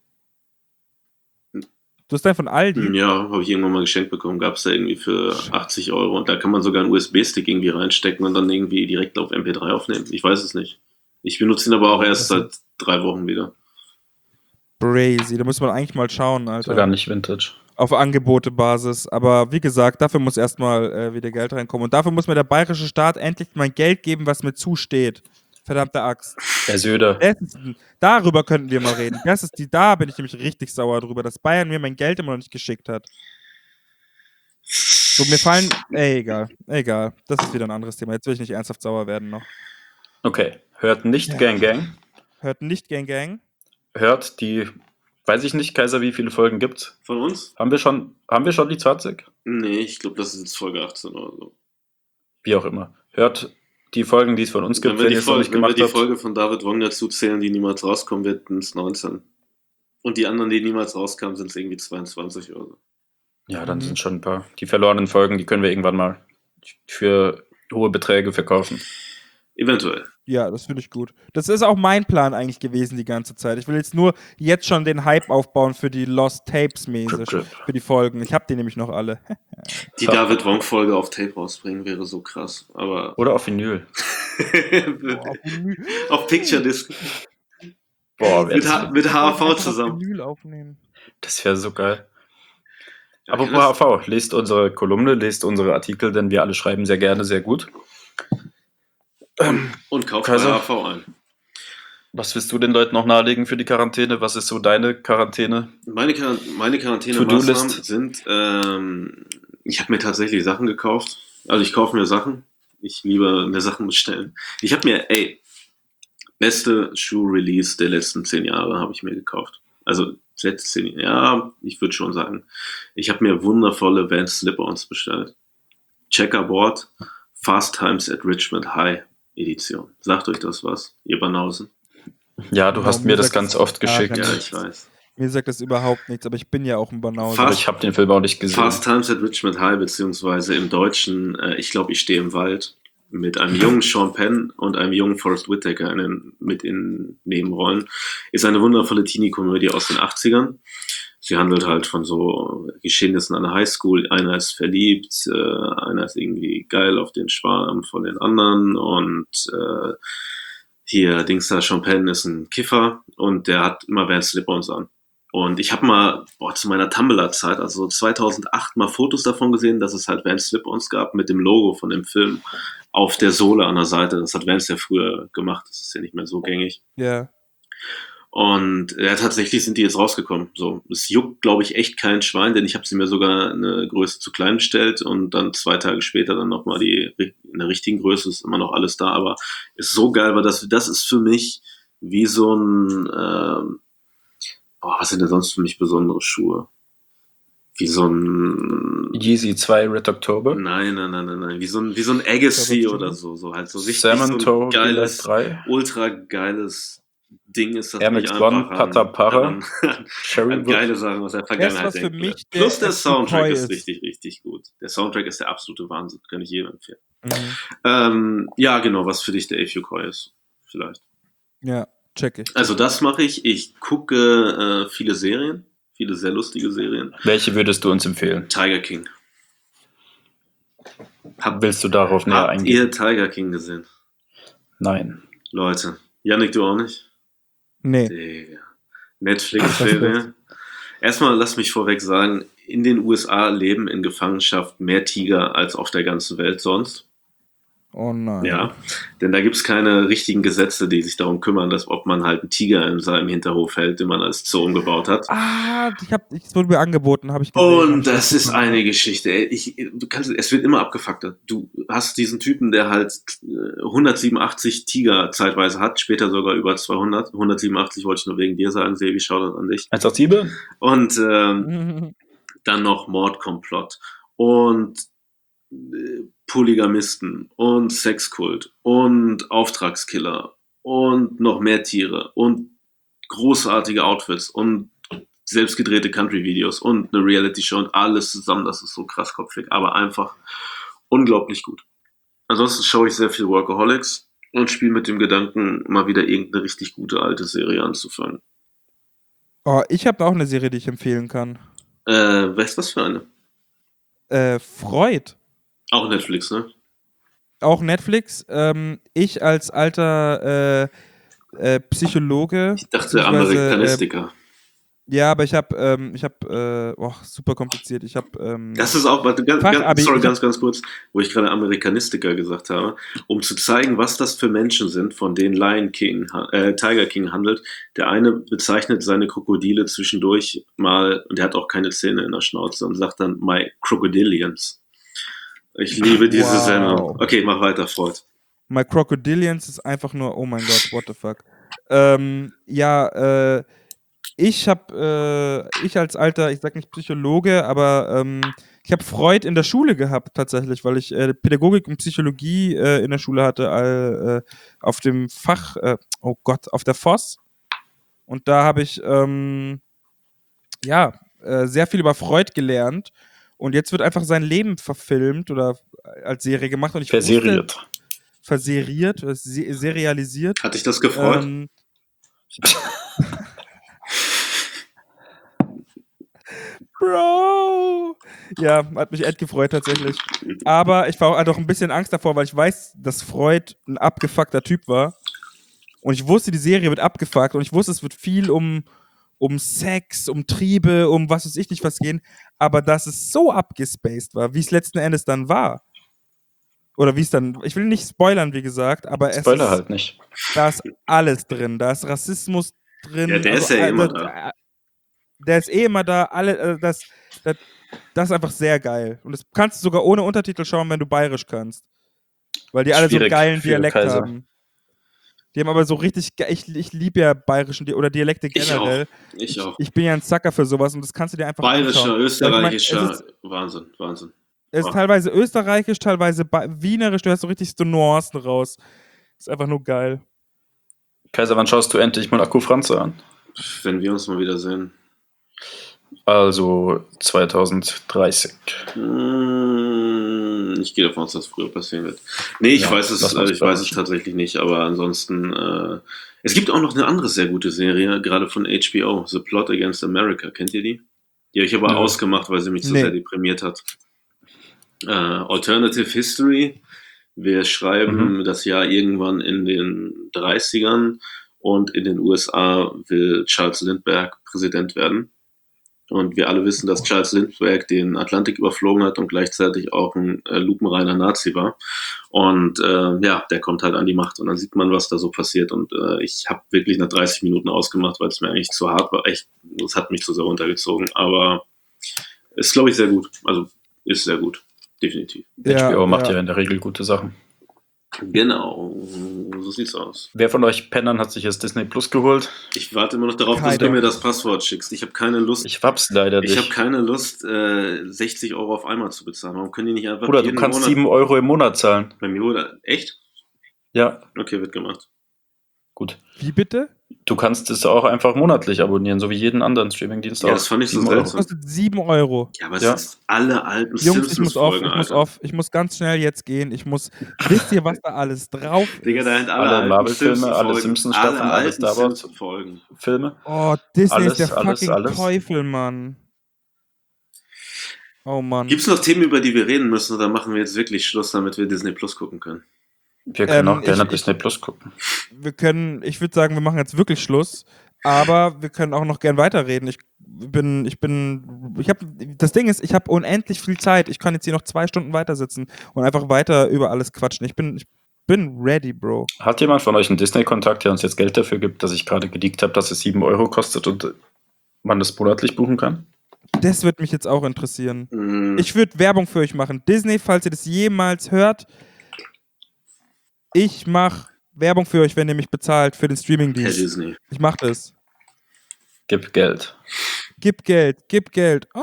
Du hast einen von Aldi? Ja, habe ich irgendwann mal geschenkt bekommen. Gab es da irgendwie für 80 Euro. Und da kann man sogar einen USB-Stick irgendwie reinstecken und dann irgendwie direkt auf MP3 aufnehmen. Ich weiß es nicht. Ich benutze ihn aber auch erst seit 3 Wochen wieder. Crazy, da muss man eigentlich mal schauen, Alter. Sogar nicht Vintage. Auf Angebotebasis. Aber wie gesagt, dafür muss erstmal wieder Geld reinkommen. Und dafür muss mir der bayerische Staat endlich mein Geld geben, was mir zusteht. Verdammte Axt. Der Söder. Darüber könnten wir mal reden. Da bin ich nämlich richtig sauer drüber, dass Bayern mir mein Geld immer noch nicht geschickt hat. So, mir fallen. Egal. Das ist wieder ein anderes Thema. Jetzt will ich nicht ernsthaft sauer werden noch. Okay. Hört nicht Ja. Gang Gang. Hört nicht Gang Gang. Hört die, weiß ich nicht, Kaiser, wie viele Folgen gibt's? Von uns? Haben wir schon die 20? Nee, ich glaube, das ist jetzt Folge 18 oder so. Wie auch immer. Hört die Folgen, die es von uns gibt, Wenn wir ihr es noch nicht wenn wir gemacht die habt. Folge von David Wong dazu zählen, die niemals rauskommen wird, sind es 19. Und die anderen, die niemals rauskamen, sind es irgendwie 22 oder so. Ja, dann Mhm. sind schon ein paar. Die verlorenen Folgen, die können wir irgendwann mal für hohe Beträge verkaufen. Eventuell. Ja, das finde ich gut. Das ist auch mein Plan eigentlich gewesen die ganze Zeit. Ich will jetzt schon den Hype aufbauen für die Lost Tapes mäßig, Drip. für die Folgen. Ich habe die nämlich noch alle. Die David Wong-Folge auf Tape rausbringen wäre so krass. Aber Oder auf Vinyl. auf Picture Disc. Boah, Mit HAV zusammen. Vinyl aufnehmen. das wäre so geil. Ja, Aber HV, lest unsere Kolumne, lest unsere Artikel, denn wir alle schreiben sehr gerne, sehr gut. Und kauft Kaiser? HAV ein. Was willst du den Leuten noch nahelegen für die Quarantäne? Was ist so deine Quarantäne? Meine Quarantänemaßnahmen To-Do-List. sind, ich habe mir tatsächlich Sachen gekauft. Also ich kaufe mir Sachen. Ich liebe mir Sachen bestellen. Ich habe mir, beste Shoe-Release der letzten 10 Jahre habe ich mir gekauft. Also letzten 10 Jahre, ich würde schon sagen. Ich habe mir wundervolle Vans Slip-Ons bestellt. Checkerboard, Fast Times at Richmond High Edition. Sagt euch das was, ihr Banausen? Ja, du hast mir das ganz oft geschickt. Ja, ich weiß. Mir sagt das überhaupt nichts, aber ich bin ja auch ein Banause. Aber ich habe den Film auch nicht gesehen. Fast Times at Richmond High, beziehungsweise im Deutschen, ich glaube, ich stehe im Wald, mit einem jungen Sean Penn und einem jungen Forrest Whitaker mit in Nebenrollen, ist eine wundervolle Teenie-Komödie aus den 80ern. Sie handelt halt von so Geschehnissen an der Highschool. Einer ist verliebt, einer ist irgendwie geil auf den Schwarm von den anderen und hier Dingster Sean Penn ist ein Kiffer und der hat immer Vans Slip-Ons an. Und ich habe mal zu meiner Tumblr-Zeit, also 2008, mal Fotos davon gesehen, dass es halt Vans Slip-Ons gab mit dem Logo von dem Film auf der Sohle an der Seite. Das hat Vans ja früher gemacht, das ist ja nicht mehr so gängig. Ja. Und tatsächlich sind die jetzt rausgekommen. So, es juckt, glaube ich, echt kein Schwein, denn ich habe sie mir sogar eine Größe zu klein bestellt und dann 2 Tage später dann nochmal in der richtigen Größe ist immer noch alles da, aber ist so geil, weil das ist für mich wie so ein was sind denn sonst für mich besondere Schuhe? Wie so ein Yeezy 2 Red October. Nein. Wie so ein Agassi oder so. So halt so richtig Salmon so ein Toe geiles, 3. ultra geiles Ding ist das Air nicht Max einfach One, Patapara, an geile Sachen aus der Vergangenheit Das, was für denken. mich Plus der der Soundtrack Toy ist ist. richtig, richtig gut. Der Soundtrack ist der absolute Wahnsinn. Kann ich jedem empfehlen. Mhm. Ja, genau, was für dich der A-Few Koi ist. Vielleicht. Ja, check ich. Also das mache ich. Ich gucke viele Serien. Viele sehr lustige Serien. Welche würdest du uns empfehlen? Tiger King. Willst du darauf näher Habt eingehen? ihr Tiger King gesehen? Nein. Leute. Yannick, du auch nicht? Nee. Digga. Netflix-Filme. Erstmal lass mich vorweg sagen, in den USA leben in Gefangenschaft mehr Tiger als auf der ganzen Welt sonst. Oh nein. Ja, denn da gibt's keine richtigen Gesetze, die sich darum kümmern, dass ob man halt einen Tiger in seinem Hinterhof hält, den man als Zoo umgebaut hat. Es wurde mir angeboten, habe ich gesehen. Und das ist eine Geschichte. Es wird immer abgefuckter. Du hast diesen Typen, der halt 187 Tiger zeitweise hat, später sogar über 200. 187 wollte ich nur wegen dir sagen, Sebi, Shoutout an dich. 187? Und dann noch Mordkomplott und Polygamisten und Sexkult und Auftragskiller und noch mehr Tiere und großartige Outfits und selbstgedrehte Country-Videos und eine Reality-Show und alles zusammen. Das ist so krass kopfig, aber einfach unglaublich gut. Ansonsten schaue ich sehr viel Workaholics und spiele mit dem Gedanken, mal wieder irgendeine richtig gute alte Serie anzufangen. Oh, ich habe auch eine Serie, die ich empfehlen kann. Weißt du was für eine? Freud. Auch Netflix, ne? Auch Netflix. Ich als alter Psychologe. Ich dachte Amerikanistiker. Ja, aber ich habe, super kompliziert. Ich habe, das ist auch, ganz kurz, wo ich gerade Amerikanistiker gesagt habe, um zu zeigen, was das für Menschen sind, von denen Tiger King handelt. Der eine bezeichnet seine Krokodile zwischendurch mal, und der hat auch keine Zähne in der Schnauze und sagt dann, my crocodilians. Ich liebe diese Sendung. Okay, mach weiter, Freud. My crocodilians ist einfach nur, oh mein Gott, what the fuck. Ich als alter, ich sag nicht Psychologe, aber ich habe Freud in der Schule gehabt tatsächlich, weil ich Pädagogik und Psychologie in der Schule hatte, auf dem Fach, auf der FOS. Und da habe ich sehr viel über Freud gelernt. Und jetzt wird einfach sein Leben verfilmt oder als Serie gemacht. Und serialisiert. Hat dich das gefreut? Bro! Ja, hat mich echt gefreut tatsächlich. Aber ich war auch ein bisschen Angst davor, weil ich weiß, dass Freud ein abgefuckter Typ war. Und ich wusste, die Serie wird abgefuckt und ich wusste, es wird viel um Sex, um Triebe, um was weiß ich nicht was gehen. Aber dass es so abgespaced war, wie es letzten Endes dann war. Oder wie es dann, ich will nicht spoilern, wie gesagt, aber Spoiler halt nicht. Da ist alles drin. Da ist Rassismus drin. Ja, der ist ja immer da. Der ist immer da. Das ist einfach sehr geil. Und das kannst du sogar ohne Untertitel schauen, wenn du bayerisch kannst. Weil die alle so einen geilen Dialekt haben. Die haben aber so richtig, ich liebe ja bayerischen oder Dialekte generell. Ich auch. Ich bin ja ein Sucker für sowas und das kannst du dir einfach bayerischer, anschauen. österreichischer, Wahnsinn. Es ist teilweise österreichisch, teilweise wienerisch, du hast so richtig so Nuancen raus. Ist einfach nur geil. Kaiser, wann schaust du endlich mal Akku Franze an? Wenn wir uns mal wieder sehen. Also 2030. Ich gehe davon aus, dass es früher passieren wird. Nee, ich weiß es tatsächlich nicht, aber ansonsten, es gibt auch noch eine andere sehr gute Serie, gerade von HBO, The Plot Against America. Kennt ihr die? Die habe ich aber ausgemacht, weil sie mich so sehr deprimiert hat. Alternative History. Wir schreiben das Jahr irgendwann in den 30ern und in den USA will Charles Lindbergh Präsident werden. Und wir alle wissen, dass Charles Lindbergh den Atlantik überflogen hat und gleichzeitig auch ein lupenreiner Nazi war. Und der kommt halt an die Macht und dann sieht man, was da so passiert. Und ich habe wirklich nach 30 Minuten ausgemacht, weil es mir eigentlich zu hart war. Es hat mich zu sehr runtergezogen, aber ist, glaube ich, sehr gut. Also ist sehr gut, definitiv. HBO macht ja in der Regel gute Sachen. Genau, so sieht's aus. Wer von euch Pennern hat sich jetzt Disney Plus geholt? Ich warte immer noch darauf, dass du mir das Passwort schickst. Ich habe keine Lust. Ich hab's leider nicht. Ich habe keine Lust, 60 € auf einmal zu bezahlen. Warum können die nicht einfach Oder du kannst 7 € im Monat zahlen. Bei mir oder? Echt? Ja. Okay, wird gemacht. Gut. Wie bitte? Du kannst es auch einfach monatlich abonnieren, so wie jeden anderen Streamingdienst auch. Ja, das fand ich so seltsam. Das kostet 7 €. Ja, aber es sind alle alten Jungs, Simpsons-Folgen, ich muss ganz schnell jetzt gehen. Wisst ihr, was da alles drauf ist? Digga, da sind alle Marvel-Filme, alle Simpsons-Staffeln, alle Star Wars-Filme. Oh, Disney ist der fucking Teufel, Mann. Oh, Mann. Gibt's noch Themen, über die wir reden müssen, oder machen wir jetzt wirklich Schluss, damit wir Disney Plus gucken können? Wir können auch gerne Disney Plus gucken. Ich würde sagen, wir machen jetzt wirklich Schluss, aber wir können auch noch gern weiterreden. Das Ding ist, ich habe unendlich viel Zeit. Ich kann jetzt hier noch 2 Stunden weitersitzen und einfach weiter über alles quatschen. Ich bin ready, Bro. Hat jemand von euch einen Disney-Kontakt, der uns jetzt Geld dafür gibt, dass ich gerade geleakt habe, dass es 7 € kostet und man das monatlich buchen kann? Das würde mich jetzt auch interessieren. Ich würde Werbung für euch machen. Disney, falls ihr das jemals hört, ich mache Werbung für euch, wenn ihr mich bezahlt für den Streamingdienst. Herr Disney. Ich mache das. Gib Geld. Gib Geld. Oh.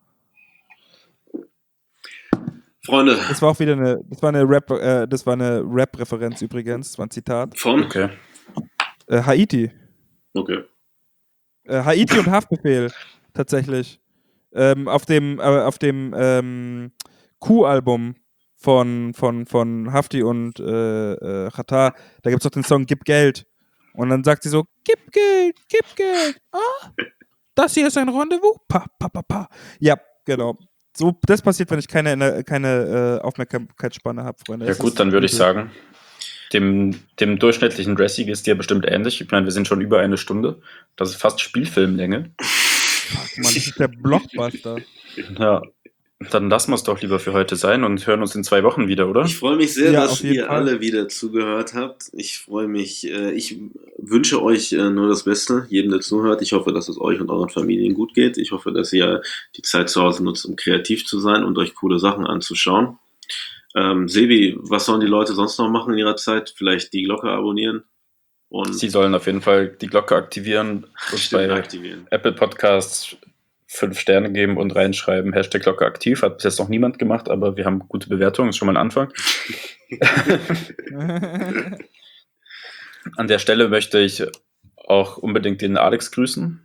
Freunde. Das war eine Rap-Referenz übrigens. Das war ein Zitat. Von? Okay. Haiti. Okay. Haiti und Haftbefehl, tatsächlich. Auf dem Q-Album von Hafti und Xatar, da gibt es doch den Song Gib Geld. Und dann sagt sie so, gib Geld, gib Geld. Ah, das hier ist ein Rendezvous. Pa, pa, pa, pa. Ja, genau. So, das passiert, wenn ich keine Aufmerksamkeitsspanne habe, Freunde. Ja Das gut, ist dann würde ich übel. sagen, dem durchschnittlichen Dressy ist dir bestimmt ähnlich. Ich meine, wir sind schon über 1 Stunde. Das ist fast Spielfilmlänge. Fuck, Mann, das ist der Blockbuster. Ja, dann lassen wir es doch lieber für heute sein und hören uns in 2 Wochen wieder, oder? Ich freue mich sehr, Ja, dass auf jeden ihr Fall. alle wieder zugehört habt. Ich freue mich, ich wünsche euch nur das Beste, jedem, der zuhört. Ich hoffe, dass es euch und euren Familien gut geht. Ich hoffe, dass ihr die Zeit zu Hause nutzt, um kreativ zu sein und euch coole Sachen anzuschauen. Sebi, was sollen die Leute sonst noch machen in ihrer Zeit? Vielleicht die Glocke abonnieren und Sie sollen auf jeden Fall die Glocke aktivieren und Stimmt, bei aktivieren. Apple Podcasts 5 Sterne geben und reinschreiben, Hashtag Glocke aktiv. Hat bis jetzt noch niemand gemacht, aber wir haben gute Bewertungen, ist schon mal ein Anfang. An der Stelle möchte ich auch unbedingt den Alex grüßen.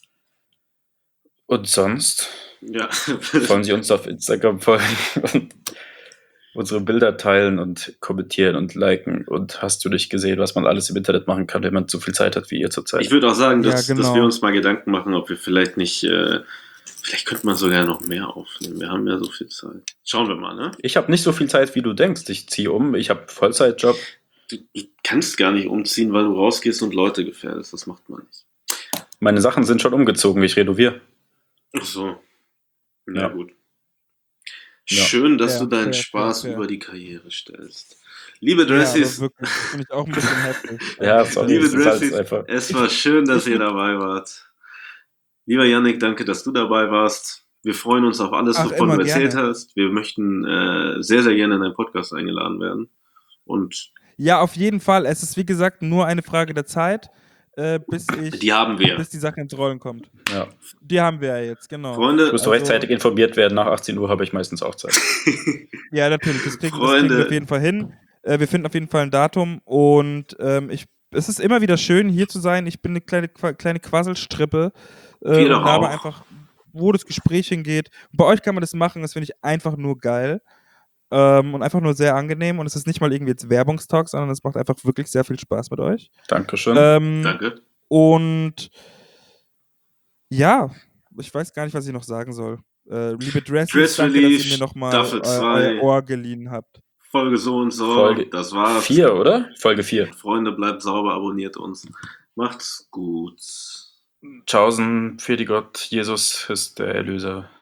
Und sonst Ja, sollen Sie uns auf Instagram folgen und unsere Bilder teilen und kommentieren und liken. Und hast du dich gesehen, was man alles im Internet machen kann, wenn man so viel Zeit hat wie ihr zurzeit? ich würde auch sagen, Ja, dass genau. wir uns mal Gedanken machen, ob wir vielleicht nicht, vielleicht könnte man sogar noch mehr aufnehmen. Wir haben ja so viel Zeit. Schauen wir mal, ne? Ich habe nicht so viel Zeit, wie du denkst. Ich ziehe um, ich habe Vollzeitjob. Du kannst gar nicht umziehen, weil du rausgehst und Leute gefährdest. Das macht man nicht. Meine Sachen sind schon umgezogen, ich renoviere. Ach so. Na Ja. gut. Ja. Schön, dass Ja, du deinen fair, Spaß fair. über die Karriere stellst. Liebe Ja, aber Dressies, wirklich, das finde ich auch ein bisschen heftig. Ja, sorry, liebe es ist halt Dressies, einfach. es war schön, dass ihr dabei wart. Lieber Yannick, danke, dass du dabei warst. Wir freuen uns auf alles, Ach, wovon immer du erzählt gerne. hast. Wir möchten sehr, sehr gerne in deinen Podcast eingeladen werden. Und Ja, auf jeden Fall. Es ist, wie gesagt, nur eine Frage der Zeit, bis die haben wir. die Sache ins Rollen kommt. Ja. Die haben wir ja jetzt, genau. Freunde, Ich muss doch rechtzeitig informiert werden. Nach 18 Uhr habe ich meistens auch Zeit. Ja, natürlich. Das kriegen Freunde. wir auf jeden Fall hin. Wir finden auf jeden Fall ein Datum und es ist immer wieder schön, hier zu sein. Ich bin eine kleine Quasselstrippe Wir und doch laber auch. einfach, wo das Gespräch hingeht. Bei euch kann man das machen, das finde ich einfach nur geil und einfach nur sehr angenehm. Und es ist nicht mal irgendwie jetzt Werbungstalk, sondern es macht einfach wirklich sehr viel Spaß mit euch. Dankeschön. Danke. Und ja, ich weiß gar nicht, was ich noch sagen soll. Liebe Dressies, Dress danke, dass Relief, ihr mir nochmal Staffel 2. euer Ohr geliehen habt. Folge so und so. Folge Das war's. 4, oder? Folge 4. Freunde, bleibt sauber, abonniert uns. Macht's gut. Tschaußen, für die Gott, Jesus ist der Erlöser.